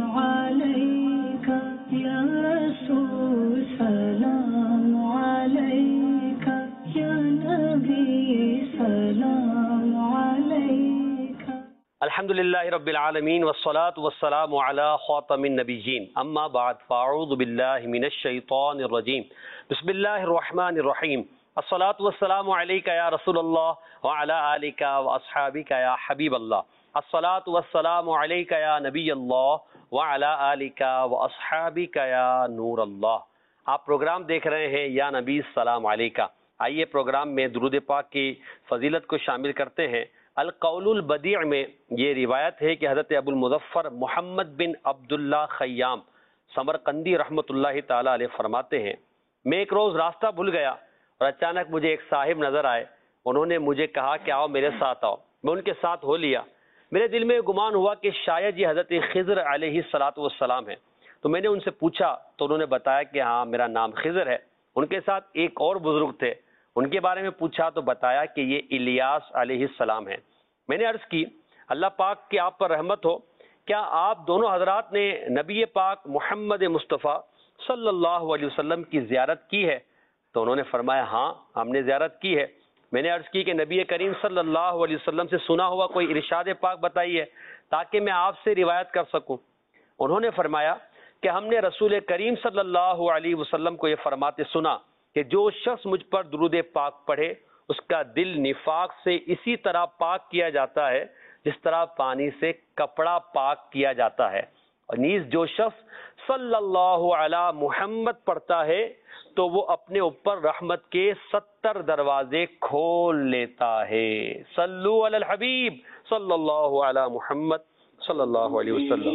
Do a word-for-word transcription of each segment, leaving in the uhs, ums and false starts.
عليك يا رسول سلام عليك يا نبي سلام عليك. الحمد للہ رب العالمین والصلاة والسلام علی خاتم النبیین اما بعد فاعوذ باللہ من الشیطان الرجیم بسم اللہ الرحمن الرحیم الصلاة والسلام علیک یا رسول اللہ وعلی آلک واصحابک یا حبیب اللہ الصلاة والسلام علیک یا نبی اللہ وعلی آلک واصحابک یا نور اللہ. آپ پروگرام دیکھ رہے ہیں یا نبی السلام علیکہ. آئیے پروگرام میں درود پاک کی فضیلت کو شامل کرتے ہیں. القول البدیع میں یہ روایت ہے کہ حضرت ابو المظفر محمد بن عبداللہ خیام سمرقندی رحمۃ اللہ تعالی علیہ فرماتے ہیں، میں ایک روز راستہ بھول گیا اور اچانک مجھے ایک صاحب نظر آئے. انہوں نے مجھے کہا کہ آؤ میرے ساتھ آؤ. میں ان کے ساتھ ہو لیا. میرے دل میں گمان ہوا کہ شاید یہ حضرت خضر علیہ الصلاۃ والسلام ہے. تو میں نے ان سے پوچھا تو انہوں نے بتایا کہ ہاں میرا نام خضر ہے. ان کے ساتھ ایک اور بزرگ تھے، ان کے بارے میں پوچھا تو بتایا کہ یہ الیاس علیہ السلام ہے. میں نے عرض کی اللہ پاک کی آپ پر رحمت ہو، کیا آپ دونوں حضرات نے نبی پاک محمد مصطفیٰ صلی اللہ علیہ وسلم کی زیارت کی ہے؟ تو انہوں نے فرمایا ہاں ہم نے زیارت کی ہے. میں نے عرض کی کہ نبی کریم صلی اللہ علیہ وسلم سے سنا ہوا کوئی ارشاد پاک بتائیے تاکہ میں آپ سے روایت کر سکوں. انہوں نے فرمایا کہ ہم نے رسول کریم صلی اللہ علیہ وسلم کو یہ فرماتے سنا کہ جو شخص مجھ پر درود پاک پڑھے اس کا دل نفاق سے اسی طرح پاک کیا جاتا ہے جس طرح پانی سے کپڑا پاک کیا جاتا ہے، اور نیز جو شخص صلی اللہ علی محمد پڑھتا ہے تو وہ اپنے اوپر رحمت کے ستر دروازے کھول لیتا ہے. صلو علی الحبیب صلی اللہ علی محمد صلی اللہ علیہ وسلم.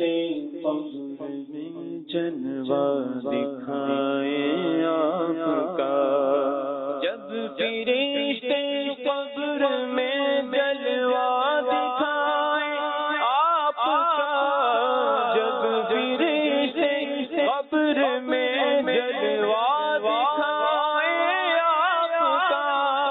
جلوہ دکھائے آپ کا جب فرشتے قبر میں جلوہ دکھائے آپ کا، جب فرشتے قبر میں جلوہ دکھائے آپ کا،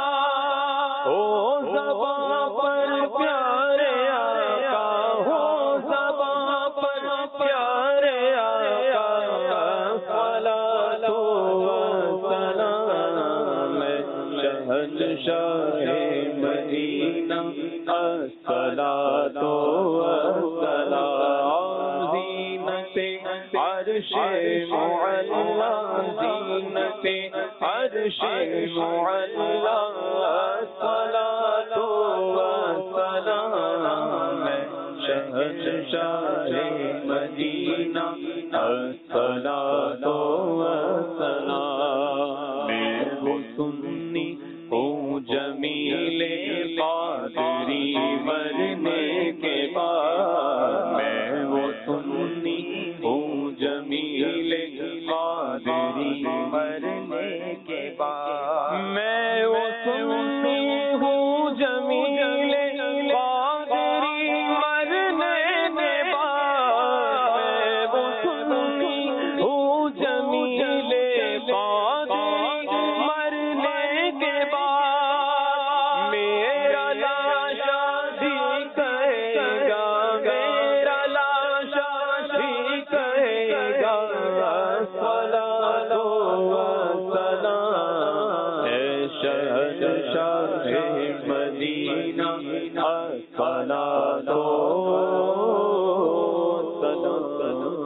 ہو زباں پر پیارے آقا، ہو زباں پر پیارے آقا، صلاۃ و سلام شہنشاہ مدینہ، الصلاۃ و سلام زینت عرش معلا، زینت عرش معلا، الصلاۃ و سلام شہنشاہ مدینہ، الصلاۃ و سلام. میں وہ سنی ہوں جمیل قادری مرنے کے بعد، میں وہ سنی ہوں جمیل قادری مرنے کے بعد، میں وہ سنی ہوں جمیل قادری مرنے کے بعد، میں وہ سنی ہوں جمیل قادری مرنے کے بعد، میرا لاشا بھی کہے گا، میرا لاشا بھی کہے گا، صلاۃ و سلام اے شہنشاہ مدینہ، الصلاۃ و سلام.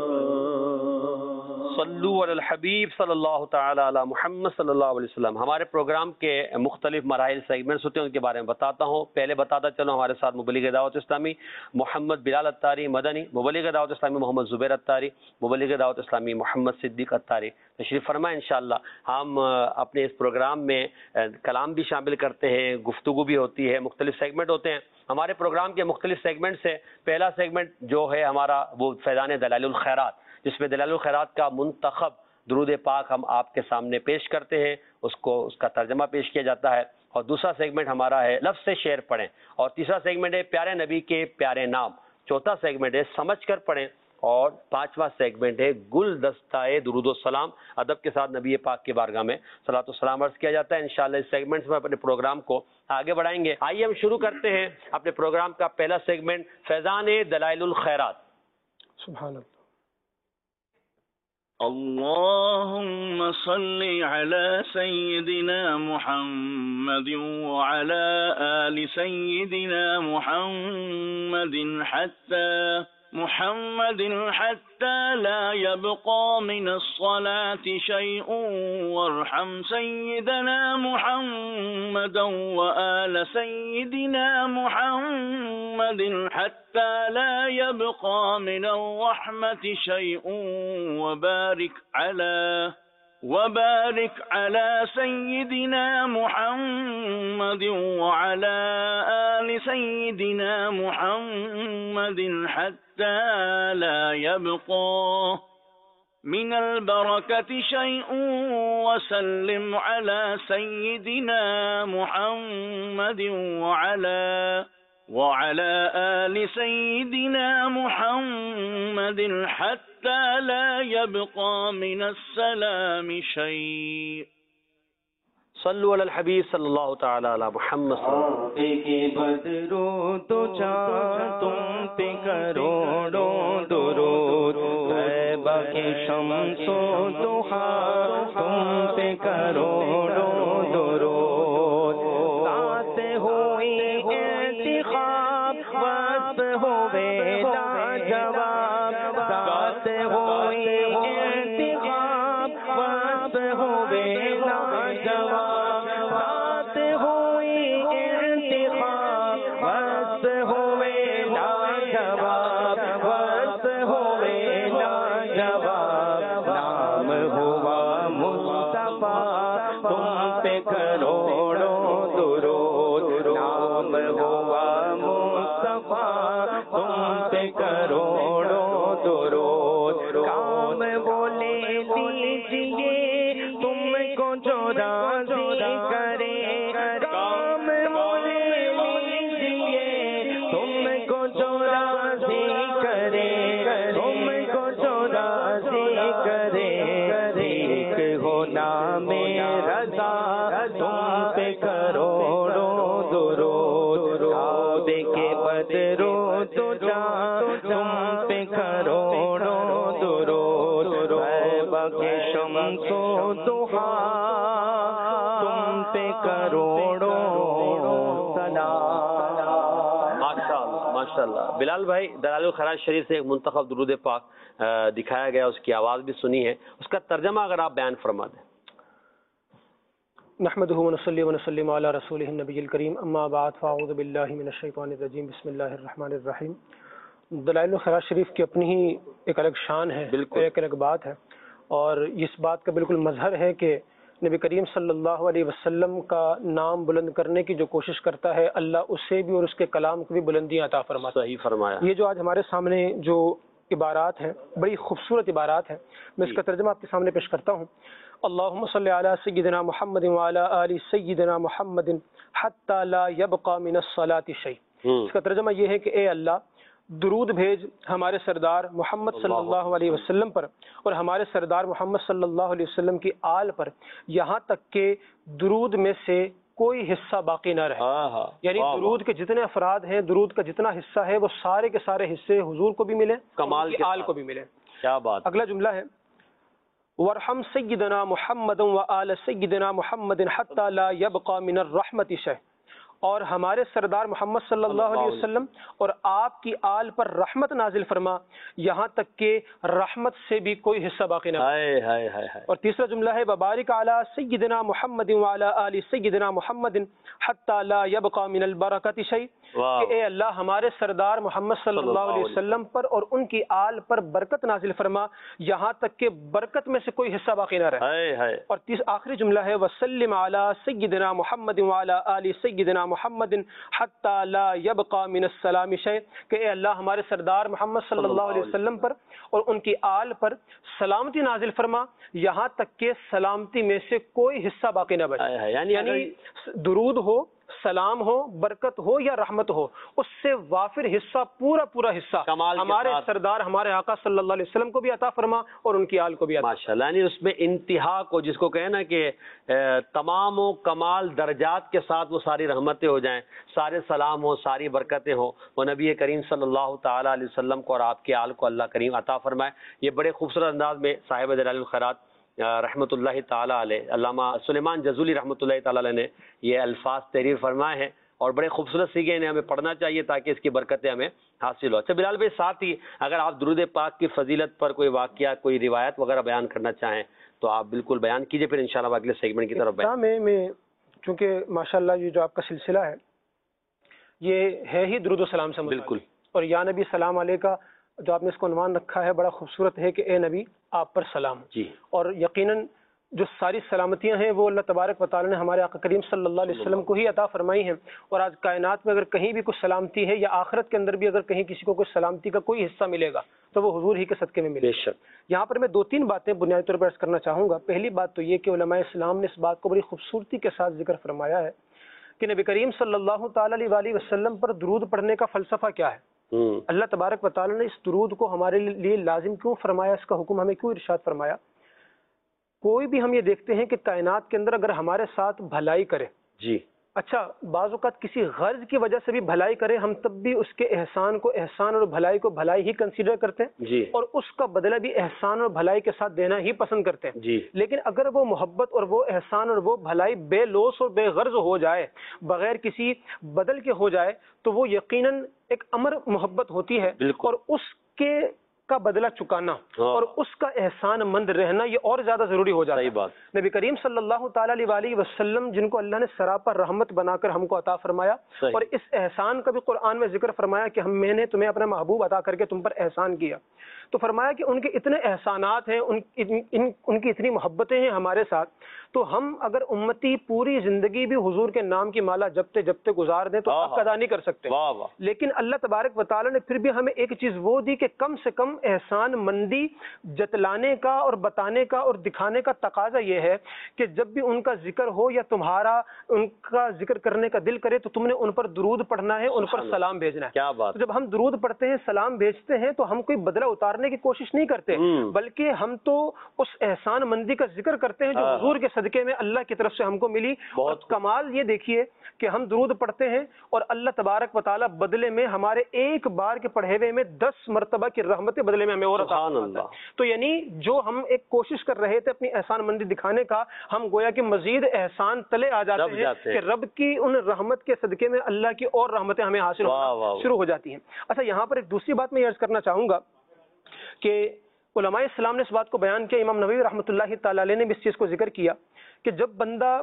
صلو علی الحبیب صلی اللہ تعالی علی محمد صلی اللہ علیہ وسلم. ہمارے پروگرام کے مختلف مراحل سیگمنٹس ہوتے ہیں، ان کے بارے میں بتاتا ہوں. پہلے بتاتا چلو ہمارے ساتھ مبلغ دعوت اسلامی محمد بلال اتاری مدنی، مبلغ دعوت اسلامی محمد زبیر اتاری، مبلغ دعوت اسلامی محمد صدیق اتاری تشریف فرمائیں. انشاءاللہ ہم اپنے اس پروگرام میں کلام بھی شامل کرتے ہیں، گفتگو بھی ہوتی ہے، مختلف سیگمنٹ ہوتے ہیں. ہمارے پروگرام کے مختلف سیگمنٹ سے پہلا سیگمنٹ جو ہے ہمارا وہ فیضان دلائل الخیرات، جس میں دلائل الخیرات کا منتخب درود پاک ہم آپ کے سامنے پیش کرتے ہیں، اس کو اس کا ترجمہ پیش کیا جاتا ہے. اور دوسرا سیگمنٹ ہمارا ہے لفظ سے شعر پڑھیں، اور تیسرا سیگمنٹ ہے پیارے نبی کے پیارے نام. چوتھا سیگمنٹ ہے سمجھ کر پڑھیں، اور پانچواں سیگمنٹ ہے گل دستہ درود و سلام، ادب کے ساتھ نبی پاک کی بارگاہ میں صلاۃ و سلام عرض کیا جاتا ہے. انشاءاللہ اس سیگمنٹ میں اپنے پروگرام کو آگے بڑھائیں گے. آئیے ہم شروع کرتے ہیں اپنے پروگرام کا پہلا سیگمنٹ، فیضان دلائل الخیرات. سبحان اللہ. اللهم صل على سيدنا محمد وعلى آل سيدنا محمد حتى محمد حتى لا يبقى من الصلاة شيء وارحم سيدنا محمدا وآل سيدنا محمد حتى لا يبقى من الرحمة شيء وبارك على وبارك على سيدنا محمد وعلى آل سيدنا محمد حتى لا يبقى من البركة شيء وسلم على سيدنا محمد وعلى وعلى آل سيدنا محمد حتى لا يبقى من السلام شيء. صلوا علی الحبیب صلی اللہ تعالی علی محمد صلی اللہ علیہ وسلم. کے بدرو تو چاند تم پہ کروڑوں درود، طیبہ کے شمس و ضحیٰ تم پہ کروڑوں درود، ساتھ ہوئی انتخاب وصف ہوئے لاجواب، ساتھ ہوئی انتخاب وصف ہوئے لاجواب، ساتھ ہوئی انتخاب وصف ہوئے لاجواب، وصف ہوئے لاجواب، نام ہوا مصطفیٰ تم پہ کروڑوں درود، نام ہوا مصطفیٰ تم پہ کروڑوں درود، کام بولے لیجیے تم کو جو راضی کرے، کام بولے لیجیے تم کو جو راضی کرے، تم کو جو راضی کرے، ایک ہو نام رضا تم پہ کروڑوں درود، کعبے کے بدرو تو چاند تم پہ کروڑوں درود، طیبہ کے شمس و ضحیٰ تم پہ کروڑوں سلام. ماشاءاللہ ماشاءاللہ. بلال بھائی، دلائل الخیرات شریف سے ایک منتخب درود پاک دکھایا گیا، اس کی آواز بھی سنی ہے، اس کا ترجمہ اگر آپ بیان فرما دیں. نحمدہ ونصلی ونسلم علی رسولہ النبی الکریم، اما بعد فاعوذ باللہ من الشیطان الرجیم، بسم اللہ الرحمن الرحیم. دلائل الخیرات شریف کی اپنی ہی ایک الگ شان ہے، بالکل ایک الگ بات ہے، اور اس بات کا بالکل مظہر ہے کہ نبی کریم صلی اللہ علیہ وسلم کا نام بلند کرنے کی جو کوشش کرتا ہے، اللہ اسے بھی اور اس کے کلام کو بھی بلندیاں عطا فرماتا ہے. صحیح فرمایا. یہ جو آج ہمارے سامنے جو عبارات ہیں، بڑی خوبصورت عبارات ہیں، میں اس کا ترجمہ آپ کے سامنے پیش کرتا ہوں. اللہم صلی علی سیدنا محمد وعلی آل سیدنا محمد حتی لا یبقى من الصلاة شیء. اس کا ترجمہ یہ ہے کہ اے اللہ، درود بھیج ہمارے سردار محمد صلی اللہ علیہ وسلم پر اور ہمارے سردار محمد صلی اللہ علیہ وسلم کی آل پر، یہاں تک کہ درود میں سے کوئی حصہ باقی نہ رہے. یعنی درود کے جتنے افراد ہیں، درود کا جتنا حصہ ہے، وہ سارے کے سارے حصے حضور کو بھی ملے، کمال کے آل کو بھی ملے. کیا بات. اگلا جملہ ہے وارحم سیدنا محمد وآل سیدنا محمد حتی لا یبقى من الرحمت شیء، اور ہمارے سردار محمد صلی اللہ علیہ وسلم اور آپ کی آل پر رحمت نازل فرما، یہاں تک کہ رحمت سے بھی کوئی حصہ باقی نہ ہو. اور تیسرا جملہ ہے وبارک علی سیدنا محمد وعلی آل سیدنا محمد حتی لا یبقى من البرکۃ شیء، کہ اے اللہ ہمارے سردار محمد صلی اللہ علیہ وسلم پر اور ان کی آل پر برکت نازل فرما، یہاں تک کہ برکت میں سے کوئی حصہ باقی نہ رہے. اور تیس آخری جملہ ہے وسلم علی سیدنا محمد وعلی آل سیدنا محمد حتی لا یبقى من السلام شیء، کہ اے اللہ ہمارے سردار محمد صلی اللہ علیہ وسلم پر اور ان کی آل پر سلامتی نازل فرما، یہاں تک کہ سلامتی میں سے کوئی حصہ باقی نہ بچے. یعنی درود ہو، سلام ہو، برکت ہو یا رحمت ہو، اس سے وافر حصہ پورا پورا حصہ کمال کے ہمارے ساتھ سردار ہمارے آقا صلی اللہ علیہ وسلم کو بھی عطا فرما اور ان کی آل کو بھی عطا ماشاء اللہ. یعنی اس میں انتہا کو جس کو کہیں نا کہ تمام و کمال درجات کے ساتھ وہ ساری رحمتیں ہو جائیں، سارے سلام ہو، ساری برکتیں ہوں، وہ نبی کریم صلی اللہ تعالیٰ علیہ وسلم کو اور آپ کے آل کو اللہ کریم عطا فرمائے. یہ بڑے خوبصورت انداز میں صاحب دلائل الخیرات رحمۃ اللہ تعالیٰ علیہ علامہ سلیمان جزولی رحمۃ اللہ تعالیٰ علیہ نے یہ الفاظ تحریر فرمائے ہیں اور بڑے خوبصورت سیکھے انہیں ہمیں پڑھنا چاہیے تاکہ اس کی برکتیں ہمیں حاصل ہو. اچھا بلال بھائی، ساتھ ہی اگر آپ درود پاک کی فضیلت پر کوئی واقعہ، کوئی روایت وغیرہ بیان کرنا چاہیں تو آپ بالکل بیان کیجئے، پھر انشاءاللہ اگلے سیگمنٹ کی طرف بیان. میں میں چونکہ ماشاءاللہ یہ جو آپ کا سلسلہ ہے یہ ہے ہی درود و سلام سے بالکل، اور یا نبی سلام علیہ کا جو آپ نے اس کو عنوان رکھا ہے بڑا خوبصورت ہے کہ اے نبی آپ پر سلام. جی. اور یقیناً جو ساری سلامتیاں ہیں وہ اللہ تبارک و تعالیٰ نے ہمارے آقا کریم صلی اللہ علیہ وسلم کو ہی عطا فرمائی ہیں. اور آج کائنات میں اگر کہیں بھی کچھ سلامتی ہے یا آخرت کے اندر بھی اگر کہیں کسی کو کچھ سلامتی کا کوئی حصہ ملے گا تو وہ حضور ہی کے صدقے میں ملے بے گا. شک. یہاں پر میں دو تین باتیں بنیادی طور پر عرض کرنا چاہوں گا. پہلی بات تو یہ کہ علماء اسلام نے اس بات کو بڑی خوبصورتی کے ساتھ ذکر فرمایا ہے کہ نبی کریم صلی اللہ تعالیٰ علیہ وسلم پر درود پڑھنے کا فلسفہ کیا ہے. اللہ تبارک و تعالیٰ نے اس درود کو ہمارے لیے لازم کیوں فرمایا، اس کا حکم ہمیں کیوں ارشاد فرمایا. کوئی بھی ہم یہ دیکھتے ہیں کہ کائنات کے اندر اگر ہمارے ساتھ بھلائی کرے، جی اچھا بعض اوقات کسی غرض کی وجہ سے بھی بھلائی کرے، ہم تب بھی اس کے احسان کو احسان اور بھلائی کو بھلائی ہی کنسیڈر کرتے ہیں جی اور اس کا بدلہ بھی احسان اور بھلائی کے ساتھ دینا ہی پسند کرتے ہیں. جی. لیکن اگر وہ محبت اور وہ احسان اور وہ بھلائی بے لوث اور بے غرض ہو جائے، بغیر کسی بدل کے ہو جائے، تو وہ یقیناً ایک امر محبت ہوتی ہے. بالکل. اور اس کے کا بدلہ چکانا اور اس کا احسان مند رہنا یہ اور زیادہ ضروری ہو جاتا ہے. صحیح بات. نبی کریم صلی اللہ تعالیٰ علیہ وسلم جن کو اللہ نے سراپا رحمت بنا کر ہم کو عطا فرمایا صحیح. اور اس احسان کا بھی قرآن میں ذکر فرمایا کہ ہم میں نے تمہیں اپنا محبوب عطا کر کے تم پر احسان کیا. تو فرمایا کہ ان کے اتنے احسانات ہیں، ان ان, ان کی اتنی محبتیں ہیں ہمارے ساتھ، تو ہم اگر امتی پوری زندگی بھی حضور کے نام کی مالا جپتے جپتے گزار دیں تو حق ادا نہیں کر سکتے. واہ واہ. لیکن اللہ تبارک و تعالیٰ نے پھر بھی ہمیں ایک چیز وہ دی کہ کم سے کم احسان مندی جتلانے کا اور بتانے کا اور دکھانے کا تقاضا یہ ہے کہ جب بھی ان کا ذکر ہو یا تمہارا ان کا ذکر کرنے کا دل کرے تو تم نے ان پر درود پڑھنا ہے، ان پر سلام بھیجنا ہے. کیا بات. جب ہم درود پڑھتے ہیں، سلام بھیجتے ہیں تو ہم کوئی بدلہ اتارنے کی کوشش نہیں کرتے، بلکہ ہم تو اس احسان مندی کا ذکر کرتے ہیں جو حضور کے صدقے میں اللہ کی طرف سے ہم کو ملی. بہت کمال یہ دیکھیے کہ ہم درود پڑھتے ہیں اور اللہ تبارک و تعالیٰ بدلے میں ہمارے ایک بار کے پڑھے ہوئے میں دس مرتبہ کی رحمتیں بدلے میں ہمیں اور عطا فرماتا ہے. تو یعنی جو ہم ایک کوشش کر رہے تھے اپنی احسان مندی دکھانے کا، ہم گویا کہ مزید احسان تلے آ جاتے ہیں کہ رب کی ان رحمت کے صدقے میں اللہ کی اور رحمتیں ہمیں حاصل ہونا شروع ہو جاتی ہیں. اچھا یہاں پر ایک دوسری بات میں یہ عرض کرنا چاہوں گا کہ علماء اسلام نے اس بات کو بیان کیا، امام نووی رحمۃ اللہ تعالی علیہ نے بھی اس چیز کو ذکر کیا کہ جب بندہ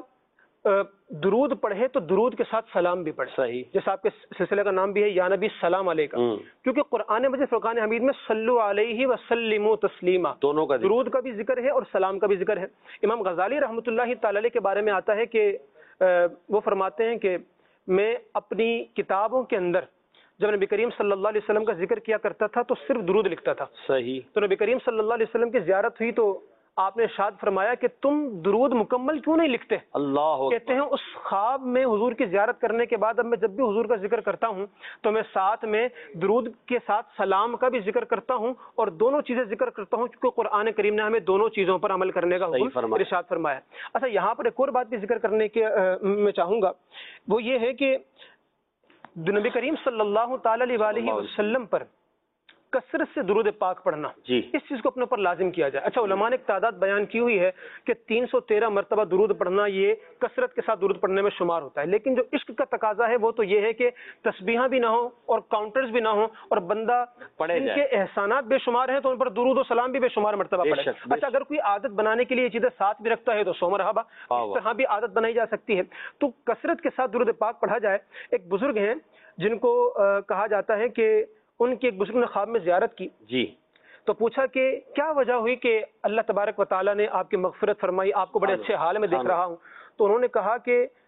درود پڑھے تو درود کے ساتھ سلام بھی پڑھے. صحیح. جیسا آپ کے سلسلے کا نام بھی ہے یا نبی سلام علیہ کا، کیونکہ قرآن مجید فرقان حمید میں صلو علیہ وسلموا تسلیما دونوں کا درود کا بھی ذکر ہے اور سلام کا بھی ذکر ہے. امام غزالی رحمۃ اللہ تعالی علیہ کے بارے میں آتا ہے کہ وہ فرماتے ہیں کہ میں اپنی کتابوں کے اندر جب نبی کریم صلی اللہ علیہ وسلم کا ذکر کیا کرتا تھا تو صرف درود لکھتا تھا. صحیح. تو نبی کریم صلی اللہ علیہ وسلم کی زیارت ہوئی تو آپ نے ارشاد فرمایا کہ تم درود مکمل کیوں نہیں لکھتے؟ اللہ کہتے ہیں اس خواب میں حضور کی زیارت کرنے کے بعد اب میں جب بھی حضور کا ذکر کرتا ہوں تو میں ساتھ میں درود کے ساتھ سلام کا بھی ذکر کرتا ہوں اور دونوں چیزیں ذکر کرتا ہوں کیونکہ قرآن کریم نے ہمیں دونوں چیزوں پر عمل کرنے کا حکم ارشاد فرمایا. اچھا یہاں پر ایک اور بات بھی ذکر کرنے کے میں چاہوں گا، وہ یہ ہے کہ نبی کریم صلی اللہ تعالی علیہ وسلم پر کثرت سے درود پاک پڑھنا، جی اس چیز کو اپنے اوپر لازم کیا جائے. اچھا علماء نے ایک تعداد بیان کی ہوئی ہے کہ تین سو تیرہ مرتبہ درود پڑھنا یہ کثرت کے ساتھ درود پڑھنے میں شمار ہوتا ہے. لیکن جو عشق کا تقاضا ہے وہ تو یہ ہے کہ تسبیحاں بھی نہ ہوں اور کاؤنٹرز بھی نہ ہوں اور بندہ ان کے احسانات بے شمار ہیں تو ان پر درود و سلام بھی بے شمار مرتبہ پڑھے. اچھا اگر کوئی عادت بنانے کے لیے یہ چیزیں ساتھ بھی رکھتا ہے تو سو مرحبا، اس طرح بھی عادت بنائی جا سکتی ہے. تو کثرت کے ساتھ درود پاک پڑھا جائے. ایک بزرگ ہیں جن کو کہا جاتا ہے کہ ان کی ایک بزرگ نے خواب میں زیارت کی، جی تو پوچھا کہ کیا وجہ ہوئی کہ اللہ تبارک و تعالیٰ نے آپ کی مغفرت فرمائی، آپ کو بڑے اچھے حال میں دیکھ رہا ہوں. تو انہوں نے کہا کہ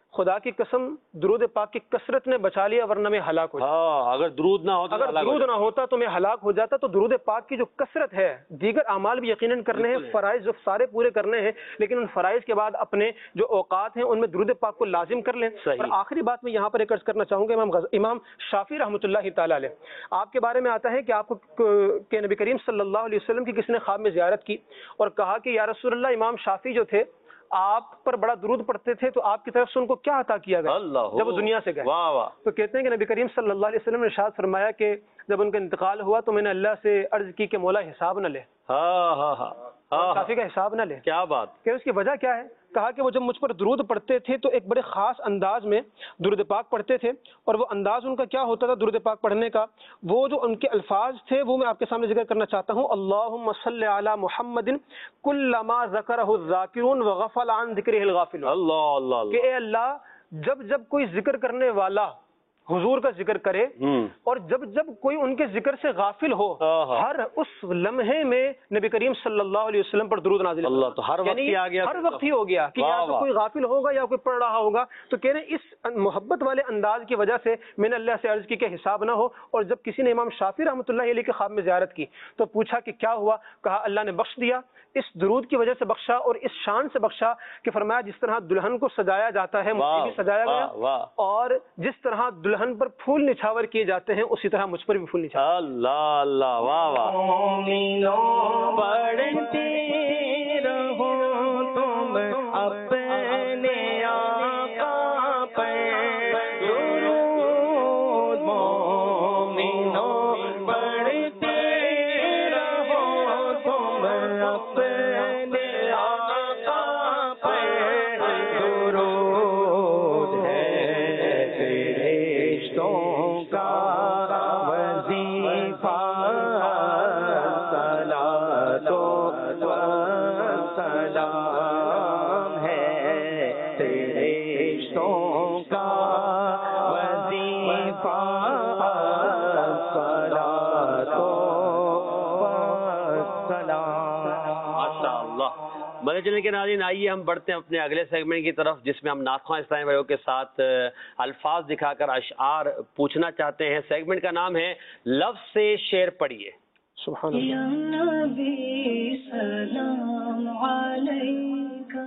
خدا کی قسم درود پاک کی کثرت نے بچا لیا ورنہ میں ہلاک ہو جاتا. ہاں اگر درود نہ ہو تو اگر درود نہ ہوتا تو میں ہلاک ہو جاتا. تو درود پاک کی جو کثرت ہے، دیگر اعمال بھی یقیناً کرنے ہیں، فرائض جو سارے پورے کرنے ہیں، لیکن ان فرائض کے بعد اپنے جو اوقات ہیں ان میں درود پاک کو لازم کر لیں. اور آخری بات میں یہاں پر ایک عرض کرنا چاہوں گا، امام غز... امام شافعی رحمۃ اللہ تعالی علیہ، آپ کے بارے میں آتا ہے کہ آپ کو کہ نبی کریم صلی اللہ علیہ وسلم کی کسی نے خواب میں زیارت کی اور کہا کہ یا رسول اللہ، امام شافعی جو تھے آپ پر بڑا درود پڑھتے تھے، تو آپ کی طرف سے ان کو کیا عطا کیا گیا جب وہ دنیا سے گئے؟ واہ واہ. تو کہتے ہیں کہ نبی کریم صلی اللہ علیہ وسلم نے ارشاد فرمایا کہ جب ان کا انتقال ہوا تو میں نے اللہ سے عرض کی کہ مولا حساب نہ لے. ہاں ہاں ہاں شافعی کا حساب نہ لے. کیا بات. کہ اس کی وجہ کیا ہے؟ کہا کہ وہ جب مجھ پر درود پڑھتے تھے تو ایک بڑے خاص انداز میں درود پاک پڑھتے تھے، اور وہ انداز ان کا کیا ہوتا تھا درود پاک پڑھنے کا؟ وہ جو ان کے الفاظ تھے وہ میں آپ کے سامنے ذکر کرنا چاہتا ہوں. اللہم صلی علی محمد کلما ذکرہ الذاکرون وغفل عن ذکرہ الغافلون. اللہ اللہ. کہ اے اللہ، جب جب کوئی ذکر کرنے والا حضور کا ذکر کرے اور جب جب کوئی ان کے ذکر سے غافل ہو، ہر اس لمحے میں نبی کریم صلی اللہ علیہ وسلم پر درود نازل. اللہ. تو ہر وقت ہی آ گیا، ہر وقت ہی ہو گیا کہ یا تو کوئی غافل ہوگا یا کوئی پڑھ رہا ہوگا. تو کہہ رہے ہیں اس محبت والے انداز کی وجہ سے میں نے اللہ سے عرض کی کہ حساب نہ ہو. اور جب کسی نے امام شافعی رحمۃ اللہ علیہ کے خواب میں زیارت کی تو پوچھا کہ کیا ہوا؟ کہا اللہ نے بخش دیا، اس درود کی وجہ سے بخشا اور اس شان سے بخشا کہ فرمایا جس طرح دلہن کو سجایا جاتا ہے مجھے بھی سجایا گیا، اور جس طرح دلہن پر پھول نچھاور کیے جاتے ہیں اسی طرح مجھ پر بھی پھول نچھاور. اللہ اللہ. واہ واہ. پڑھتے رہو تم اپنے آقا پر درود، مومنوں پڑھتے رہو تم اپنے آقا پر درود. ہے فرشتوں کا وظیفہ صلاۃ و سلام ہے، فرشتوں کا وظیفہ صلاۃ و سلام. ماشاء اللہ. مدنی چینل کے ناظرین، آئیے ہم بڑھتے ہیں اپنے اگلے سیگمنٹ کی طرف، جس میں ہم ناخواں اسلامی بھائیوں کے ساتھ الفاظ دکھا کر اشعار پوچھنا چاہتے ہیں. سیگمنٹ کا نام ہے لفظ سے شعر پڑھیے. سبحان اللہ. یا نبی سلام علیکہ.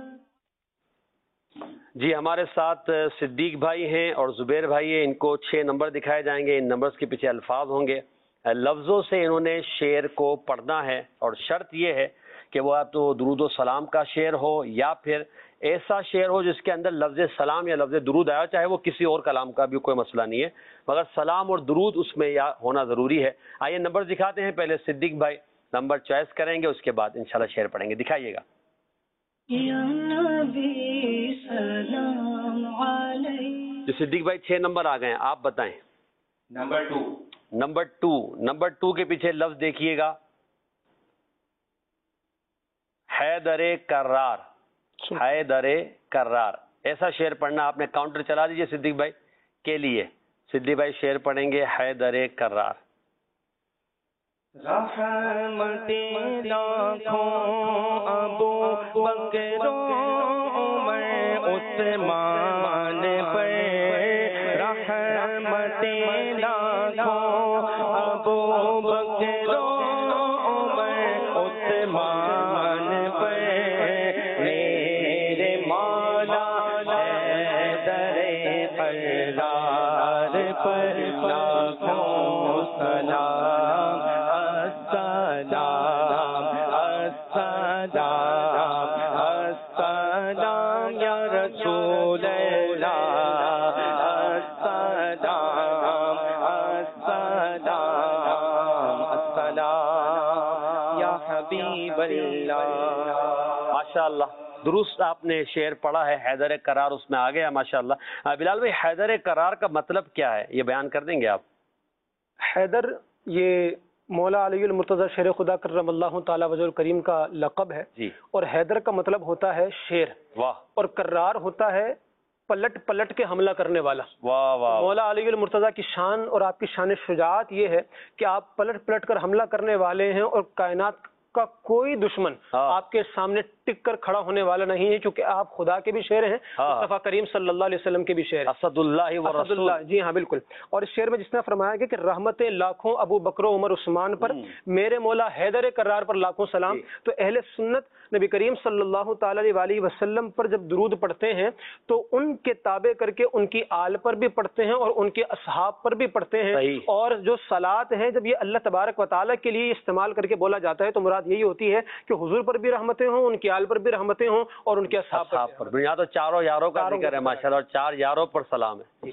جی ہمارے ساتھ صدیق بھائی ہیں اور زبیر بھائی ہیں. ان کو چھ نمبر دکھائے جائیں گے، ان نمبرز کے پیچھے الفاظ ہوں گے. لفظوں سے انہوں نے شعر کو پڑھنا ہے، اور شرط یہ ہے کہ وہ یا تو درود و سلام کا شعر ہو یا پھر ایسا شعر ہو جس کے اندر لفظ سلام یا لفظ درود آیا، چاہے وہ کسی اور کلام کا بھی کوئی مسئلہ نہیں ہے، مگر سلام اور درود اس میں یا ہونا ضروری ہے. آئیے نمبر دکھاتے ہیں. پہلے صدیق بھائی نمبر چوائس کریں گے، اس کے بعد انشاءاللہ شعر پڑھیں گے. دکھائیے گا. یا نبی سلام علیکہ. جو صدیق بھائی چھ نمبر آ گئے ہیں، آپ بتائیں. Number two. Number two. Number two کے پیچھے لفظ دیکھیے گا، حیدر کرار. حیدر کرار. ایسا شعر پڑھنا. آپ نے کاؤنٹر چلا دیجئے صدیق بھائی کے لیے. صدیق بھائی شعر پڑھیں گے حیدر کرار. رحمتیں لاکھوں ابو بکر عمر عثمان پر، رحمتیں لاکھوں ابو بکر عمر عثمان پر، میرے مولا حیدر کرار پر لاکھوں سلام. السلام السلام السلام یا رسول اللہ، السلام السلام السلام یا حبیب اللہ. ماشاءاللہ درست آپ نے شعر پڑھا ہے. حیدر کرار اس میں آ گیا ماشاءاللہ. بلال بھائی حیدر کرار کا مطلب کیا ہے، یہ بیان کر دیں گے آپ؟ حیدر یہ مولا علی المرتضی شیر خدا کرم اللہ تعالی وجہ الکریم کا لقب ہے جی. اور حیدر کا مطلب ہوتا ہے شیر. واہ. اور کرار ہوتا ہے پلٹ پلٹ کے حملہ کرنے والا. واہ واہ. مولا علی المرتضی کی شان اور آپ کی شان شجاعت یہ ہے کہ آپ پلٹ پلٹ کر حملہ کرنے والے ہیں اور کائنات کا کوئی دشمن آپ کے سامنے ٹک کر کھڑا ہونے والا نہیں ہے، چونکہ آپ خدا کے بھی شعر ہیں، مصطفیٰ کریم صلی اللہ علیہ وسلم کے بھی شعر، اسد اللہ و رسول اللہ. جی ہاں بالکل. اور اس شعر میں جس طرح فرمایا گیا کہ رحمتیں لاکھوں ابو بکر و عمر عثمان پر، میرے مولا حیدر کرار پر لاکھوں سلام. تو اہل سنت نبی کریم صلی اللہ تعالی علیہ وسلم پر جب درود پڑھتے ہیں تو ان کے تابع کر کے ان کی آل پر بھی پڑھتے ہیں اور ان کے اصحاب پر بھی پڑھتے ہیں. اور جو صلات ہے جب یہ اللہ تبارک و تعالیٰ کے لیے استعمال کر کے بولا جاتا ہے تو مراد یہی ہوتی ہے کہ حضور پر بھی رحمتیں ہوں، ان کی آل پر بھی رحمتیں ہوں اور ان کے اصحاب پر بھی. یہاں تو چاروں یاروں کا ذکر ہے ماشاءاللہ، اور چار یاروں پر سلام ہے.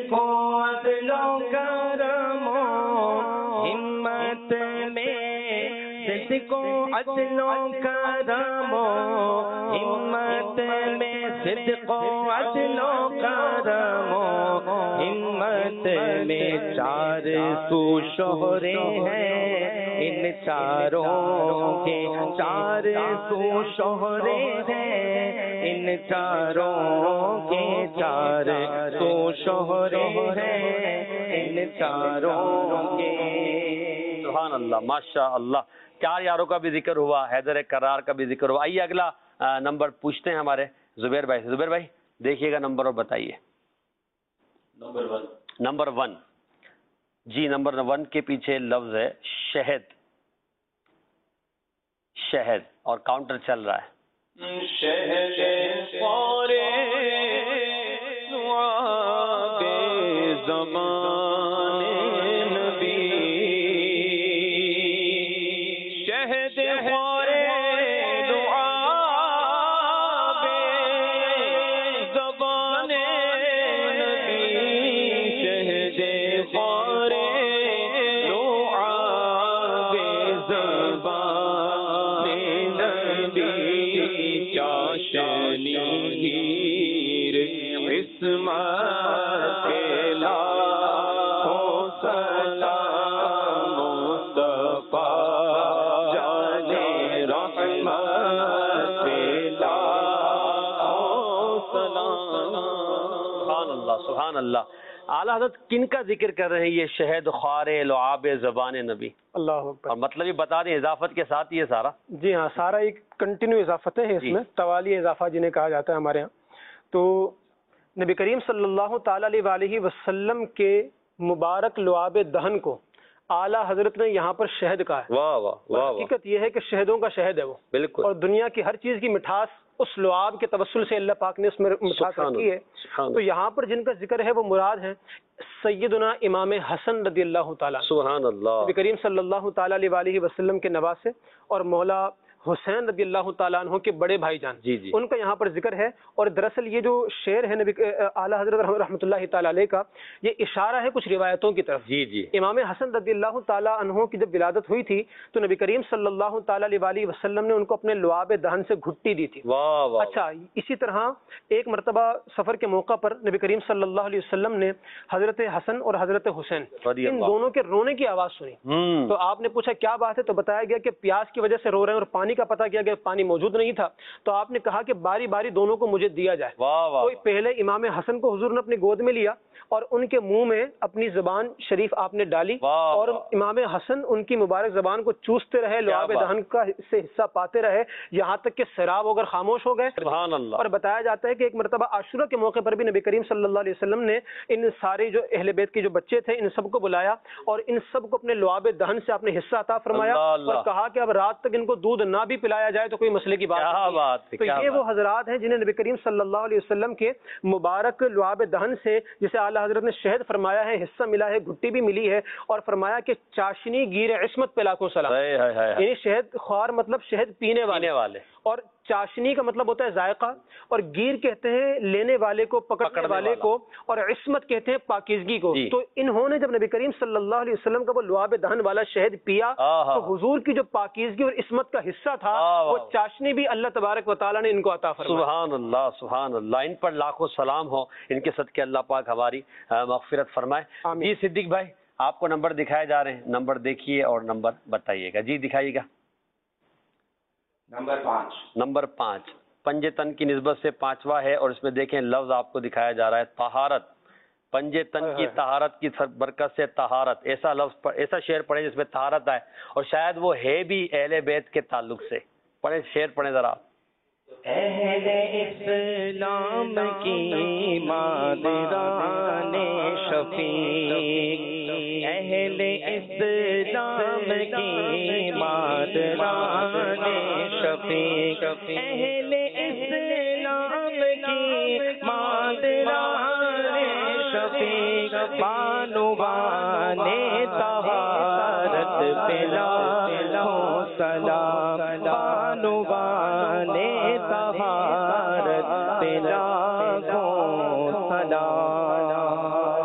ہمت میں صدق و عدل و کرم، ہمت میں صدق و عدل و کرم، ہمت میں چار سو شہرے ہیں، ان چاروں کے چار سو شہرے ہیں، ان چاروں کے چار سو شہرے ہیں، ان چاروں کے. سبحان اللہ، ماشاء اللہ. چار یاروں کا بھی ذکر ہوا، حیدر کرار کا بھی ذکر ہوا. آئیے اگلا نمبر پوچھتے ہیں ہمارے زبیر بھائی سے. زبیر بھائی دیکھیے گا نمبر اور بتائیے. Number one. نمبر ون جی نمبر ون کے پیچھے لفظ ہے شہد. شہد اور کاؤنٹر چل رہا ہے. شہد خورے زمان نبی، شہد خورے لعاب زبان نبی، شہد خورے لعاب زبان نبی، چاشنی گیر عصمت لاکھوں سلام، مصطفیٰ جان رحمت لاکھوں سلام. سبحان اللہ سبحان اللہ. اعلیٰ حضرت کن کا ذکر کر رہے ہیں یہ شہد خوار لعاب زبان نبی؟ اللہ اکبر. اور مطلب یہ بتا دیں اضافت کے ساتھ یہ سارا. جی ہاں، سارا ایک کنٹینیو اضافتیں ہیں اس میں، توالی اضافہ جنہیں کہا جاتا ہے ہمارے ہاں. تو نبی کریم صلی اللہ تعالی علیہ وسلم کے مبارک لعاب دہن کو اعلیٰ حضرت نے یہاں پر شہد کہا ہے. واہ واہ واہ. حقیقت یہ ہے کہ شہدوں کا شہد ہے وہ، بالکل. اور دنیا کی ہر چیز کی مٹھاس اس لعاب کے توسل سے اللہ پاک نے اس میں مٹھاس رکھی ہے. تو یہاں پر جن کا ذکر ہے وہ مراد ہے سیدنا امام حسن رضی اللہ تعالیٰ. سبحان اللہ. نبی کریم صلی اللہ تعالی علیہ وسلم کے نواسے اور مولا حسین رضی اللہ تعالیٰ عنہ کے بڑے بھائی جان، جی جی ان کا یہاں پر ذکر ہے. اور دراصل یہ جو شعر ہے نبی اعلیٰ حضرت رحمۃ اللہ تعالیٰ علیہ کا، یہ اشارہ ہے کچھ روایتوں کی طرف. جی جی امام حسن رضی اللہ تعالیٰ عنہ کی جب ولادت ہوئی تھی تو نبی کریم صلی اللہ تعالی علیہ وسلم نے ان کو اپنے لعاب دہن سے گھٹی دی تھی. واہ واہ. اچھا، اسی طرح ایک مرتبہ سفر کے موقع پر نبی کریم صلی اللہ علیہ وسلم نے حضرت حسن اور حضرت حسین ان دونوں کے رونے کی آواز سنی. تو آپ نے پوچھا کیا بات ہے؟ تو بتایا گیا کہ پیاس کی وجہ سے رو رہے ہیں اور پانی کا پتہ کیا گیا پانی موجود نہیں تھا. تو آپ نے کہا کہ باری باری دونوں کو مجھے دیا جائے. واہ واہ. تو پہلے امام حسن کو حضور نے اپنی گود میں لیا اور ان کے منہ میں اپنی زبان شریف آپ نے ڈالی اور امام حسن ان کی مبارک زبان کو چوستے رہے، لعاب دہن کا سے حصہ پاتے رہے یہاں تک کہ سیراب ہو کر خاموش ہو گئے. سبحان اللہ. اور بتایا جاتا ہے کہ ایک مرتبہ عاشورہ کے موقع پر بھی نبی کریم صلی اللہ علیہ وسلم نے ان سارے جو اہل بیت کے جو بچے تھے ان سب کو بلایا اور ان سب کو اپنے لعاب دہن سے آپ نے حصہ عطا فرمایا اور کہا کہ اب رات تک ان کو دودھ نہ بھی پلایا جائے تو کوئی مسئلے کی بات نہیں. تو یہ وہ حضرات ہیں جنہیں نبی کریم صلی اللہ علیہ وسلم کے مبارک لعاب دہن سے جسے اعلیٰ حضرت نے شہد فرمایا ہے، حصہ ملا ہے، گھٹی بھی ملی ہے، اور فرمایا کہ چاشنی گیر عصمت پہ لاکھوں سلام. یعنی شہد خوار مطلب شہد پینے والے والے اور چاشنی کا مطلب ہوتا ہے ذائقہ، اور گیر کہتے ہیں لینے والے کو، پکڑنے والے کو، اور عصمت کہتے ہیں پاکیزگی کو. تو انہوں نے جب نبی کریم صلی اللہ علیہ وسلم کا وہ لعاب دہن والا شہد پیا تو حضور کی جو پاکیزگی اور عصمت کا حصہ تھا وہ چاشنی بھی اللہ تبارک و تعالیٰ نے ان کو عطا فرمایا. سبحان اللہ سبحان اللہ. ان پر لاکھوں سلام ہو، ان کے صدقے اللہ پاک ہماری مغفرت فرمائے. جی صدیق بھائی آپ کو نمبر دکھائے جا رہے ہیں، نمبر دیکھیے اور نمبر بتائیے گا. جی دکھائیے گا. نمبر پانچ. نمبر پانچ پنج تن کی نسبت سے پانچواں ہے اور اس میں دیکھیں لفظ آپ کو دکھایا جا رہا ہے طہارت. پنجے تن کی طہارت کی برکت سے طہارت، ایسا لفظ ایسا شعر پڑھیں جس میں طہارت آئے، اور شاید وہ ہے بھی اہل بیت کے تعلق سے. پڑھیں شعر پڑھیں ذرا. اہل اسلام کی مادران شفیق، اہل اسلام کی مادران شفیق، اہل اسلام کی مادران شفیق، بانوان طہارت پلا ہو سلام، بانوان طہارت پلا ہو سلام.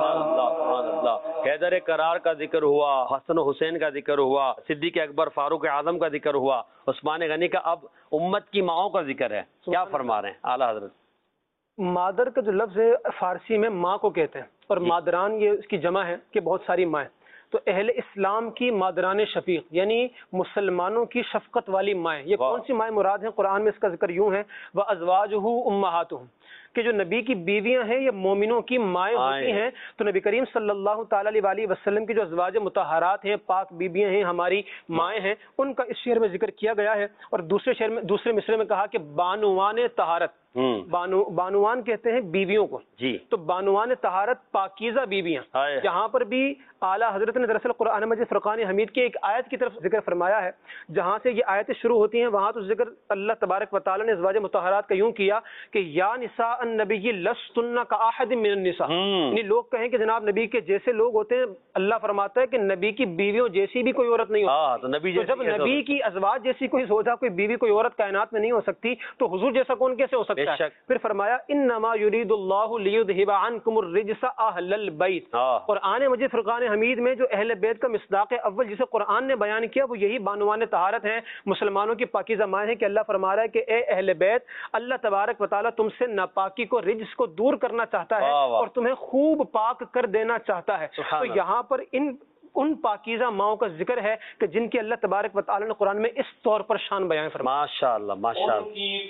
حیدر کرار کا ذکر ہوا، حسن و حسین کا ذکر ہوا، صدیق اکبر فاروق اعظم کا ذکر ہوا، عثمان غنی کا، اب امت کی ماؤں کا ذکر ہے. کیا فرما رہے ہیں اعلیٰ حضرت؟ مادر کا جو لفظ ہے فارسی میں ماں کو کہتے ہیں، اور مادران یہ اس کی جمع ہے کہ بہت ساری مائیں. تو اہل اسلام کی مادران شفیق یعنی مسلمانوں کی شفقت والی مائیں. یہ کون سی مائیں مراد ہیں؟ قرآن میں اس کا ذکر یوں ہے وَأَزْوَاجُهُ أُمَّهَاتُهُم، کہ جو نبی کی بیویاں ہیں یہ مومنوں کی مائیں ہوتی ہیں. تو نبی کریم صلی اللہ تعالیٰ علیہ وسلم کی جو ازواج مطہرات ہیں، پاک بیویاں ہیں، ہماری مائیں ہیں، ان کا اس شعر میں ذکر کیا گیا ہے. اور دوسرے شعر میں دوسرے مصرے میں کہا کہ بانوان طہارت، بانو بانوان کہتے ہیں بیویوں کو جی. تو بانوان طہارت پاکیزہ بیویاں. جہاں پر بھی اعلیٰ حضرت نے دراصل قرآن مجید فرقان حمید کی ایک آیت کی طرف ذکر فرمایا ہے، جہاں سے یہ آیتیں شروع ہوتی ہیں وہاں تو ذکر اللہ تبارک و تعالیٰ نے ازواج مطہرات کا یوں کیا کہ یا نساء النبی لستن کاحد من النساء، یعنی لوگ کہیں کہ جناب نبی کے جیسے لوگ ہوتے ہیں. اللہ فرماتا ہے کہ نبی کی بیویوں جیسی بھی کوئی عورت نہیں ہوتی. تو جب نبی کی ازواج جیسی کوئی زوجہ، کوئی بیوی، کوئی عورت کائنات میں نہیں ہو سکتی تو حضور جیسا کون کیسے ہو سکتا ہے؟ پھر فرمایا انما یرید اللہ لیذھب عنکم الرجس اہل البیت. قرآن مجید فرقان حمید میں جو اہل بیت کا مصداق اول جسے قرآن نے بیان کیا وہ یہی بانوان طہارت ہیں، مسلمانوں کی پاکیزہ مائیں ہیں. کہ اللہ فرما رہا ہے کہ اے اہل بیت، اللہ تبارک و تعالیٰ تم سے ناپاکی کو، رجس کو دور کرنا چاہتا ہے اور تمہیں خوب پاک کر دینا چاہتا ہے. تو یہاں پر ان ان پاکیزہ ماؤں کا ذکر ہے کہ جن کی اللہ تبارک و تعالیٰ نے قرآن میں اس طور پر شان بیان فرمایا. ماشاءاللہ ماشاءاللہ.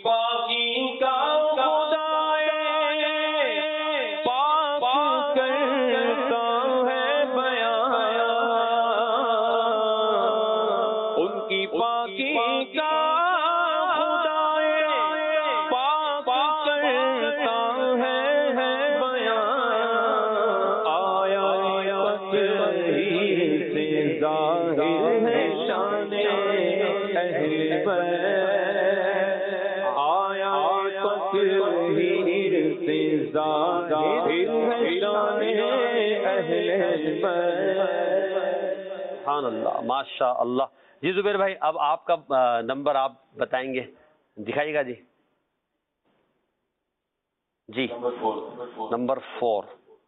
سبحان اللہ ماشاء اللہ. جی زبیر بھائی اب آپ کا نمبر آپ بتائیں گے، دکھائیے گا. جی جی نمبر فور،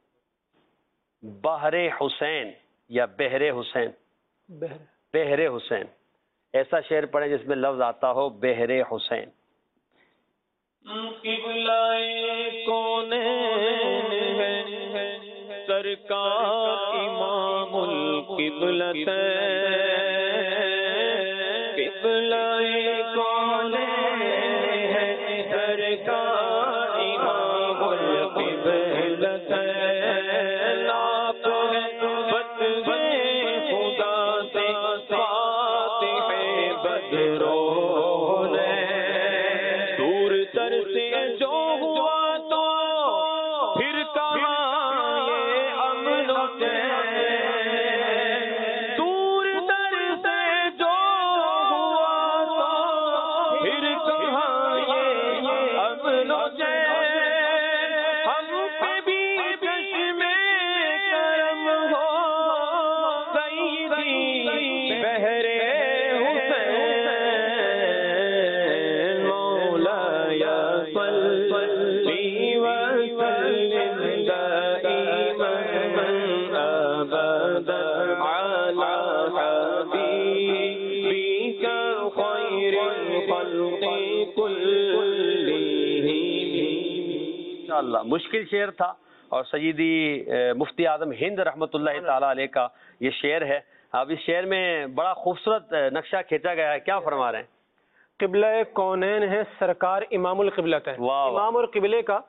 بحر حسین یا بحر حسین؟ بحر حسین. ایسا شعر پڑھیں جس میں لفظ آتا ہو بحر حسین. قبلۂ کونین ہے سرکار امام القبلتین، قبلۂ کونین ہے سرکار امام القبلتین، آپ بدر خدا سے فاتح بدروں نے، دور تر سے جو ہوا تو پھر کہاں یہ امن و چین، دور تر سے جو ہوا تو پھر کہاں یہ امن و چین، ہم پہ بھی چشم کرم ہو سیدی بحر اللہ. مشکل شعر تھا اور سیدی مفتی اعظم ہند رحمۃ اللہ تعالیٰ علیہ کا یہ شعر ہے. اب اس شعر میں بڑا خوبصورت نقشہ کھینچا گیا ہے. کیا فرما رہے ہیں؟ قبلہ کونین ہے سرکار امام القبلتین. امام اور قبلے کا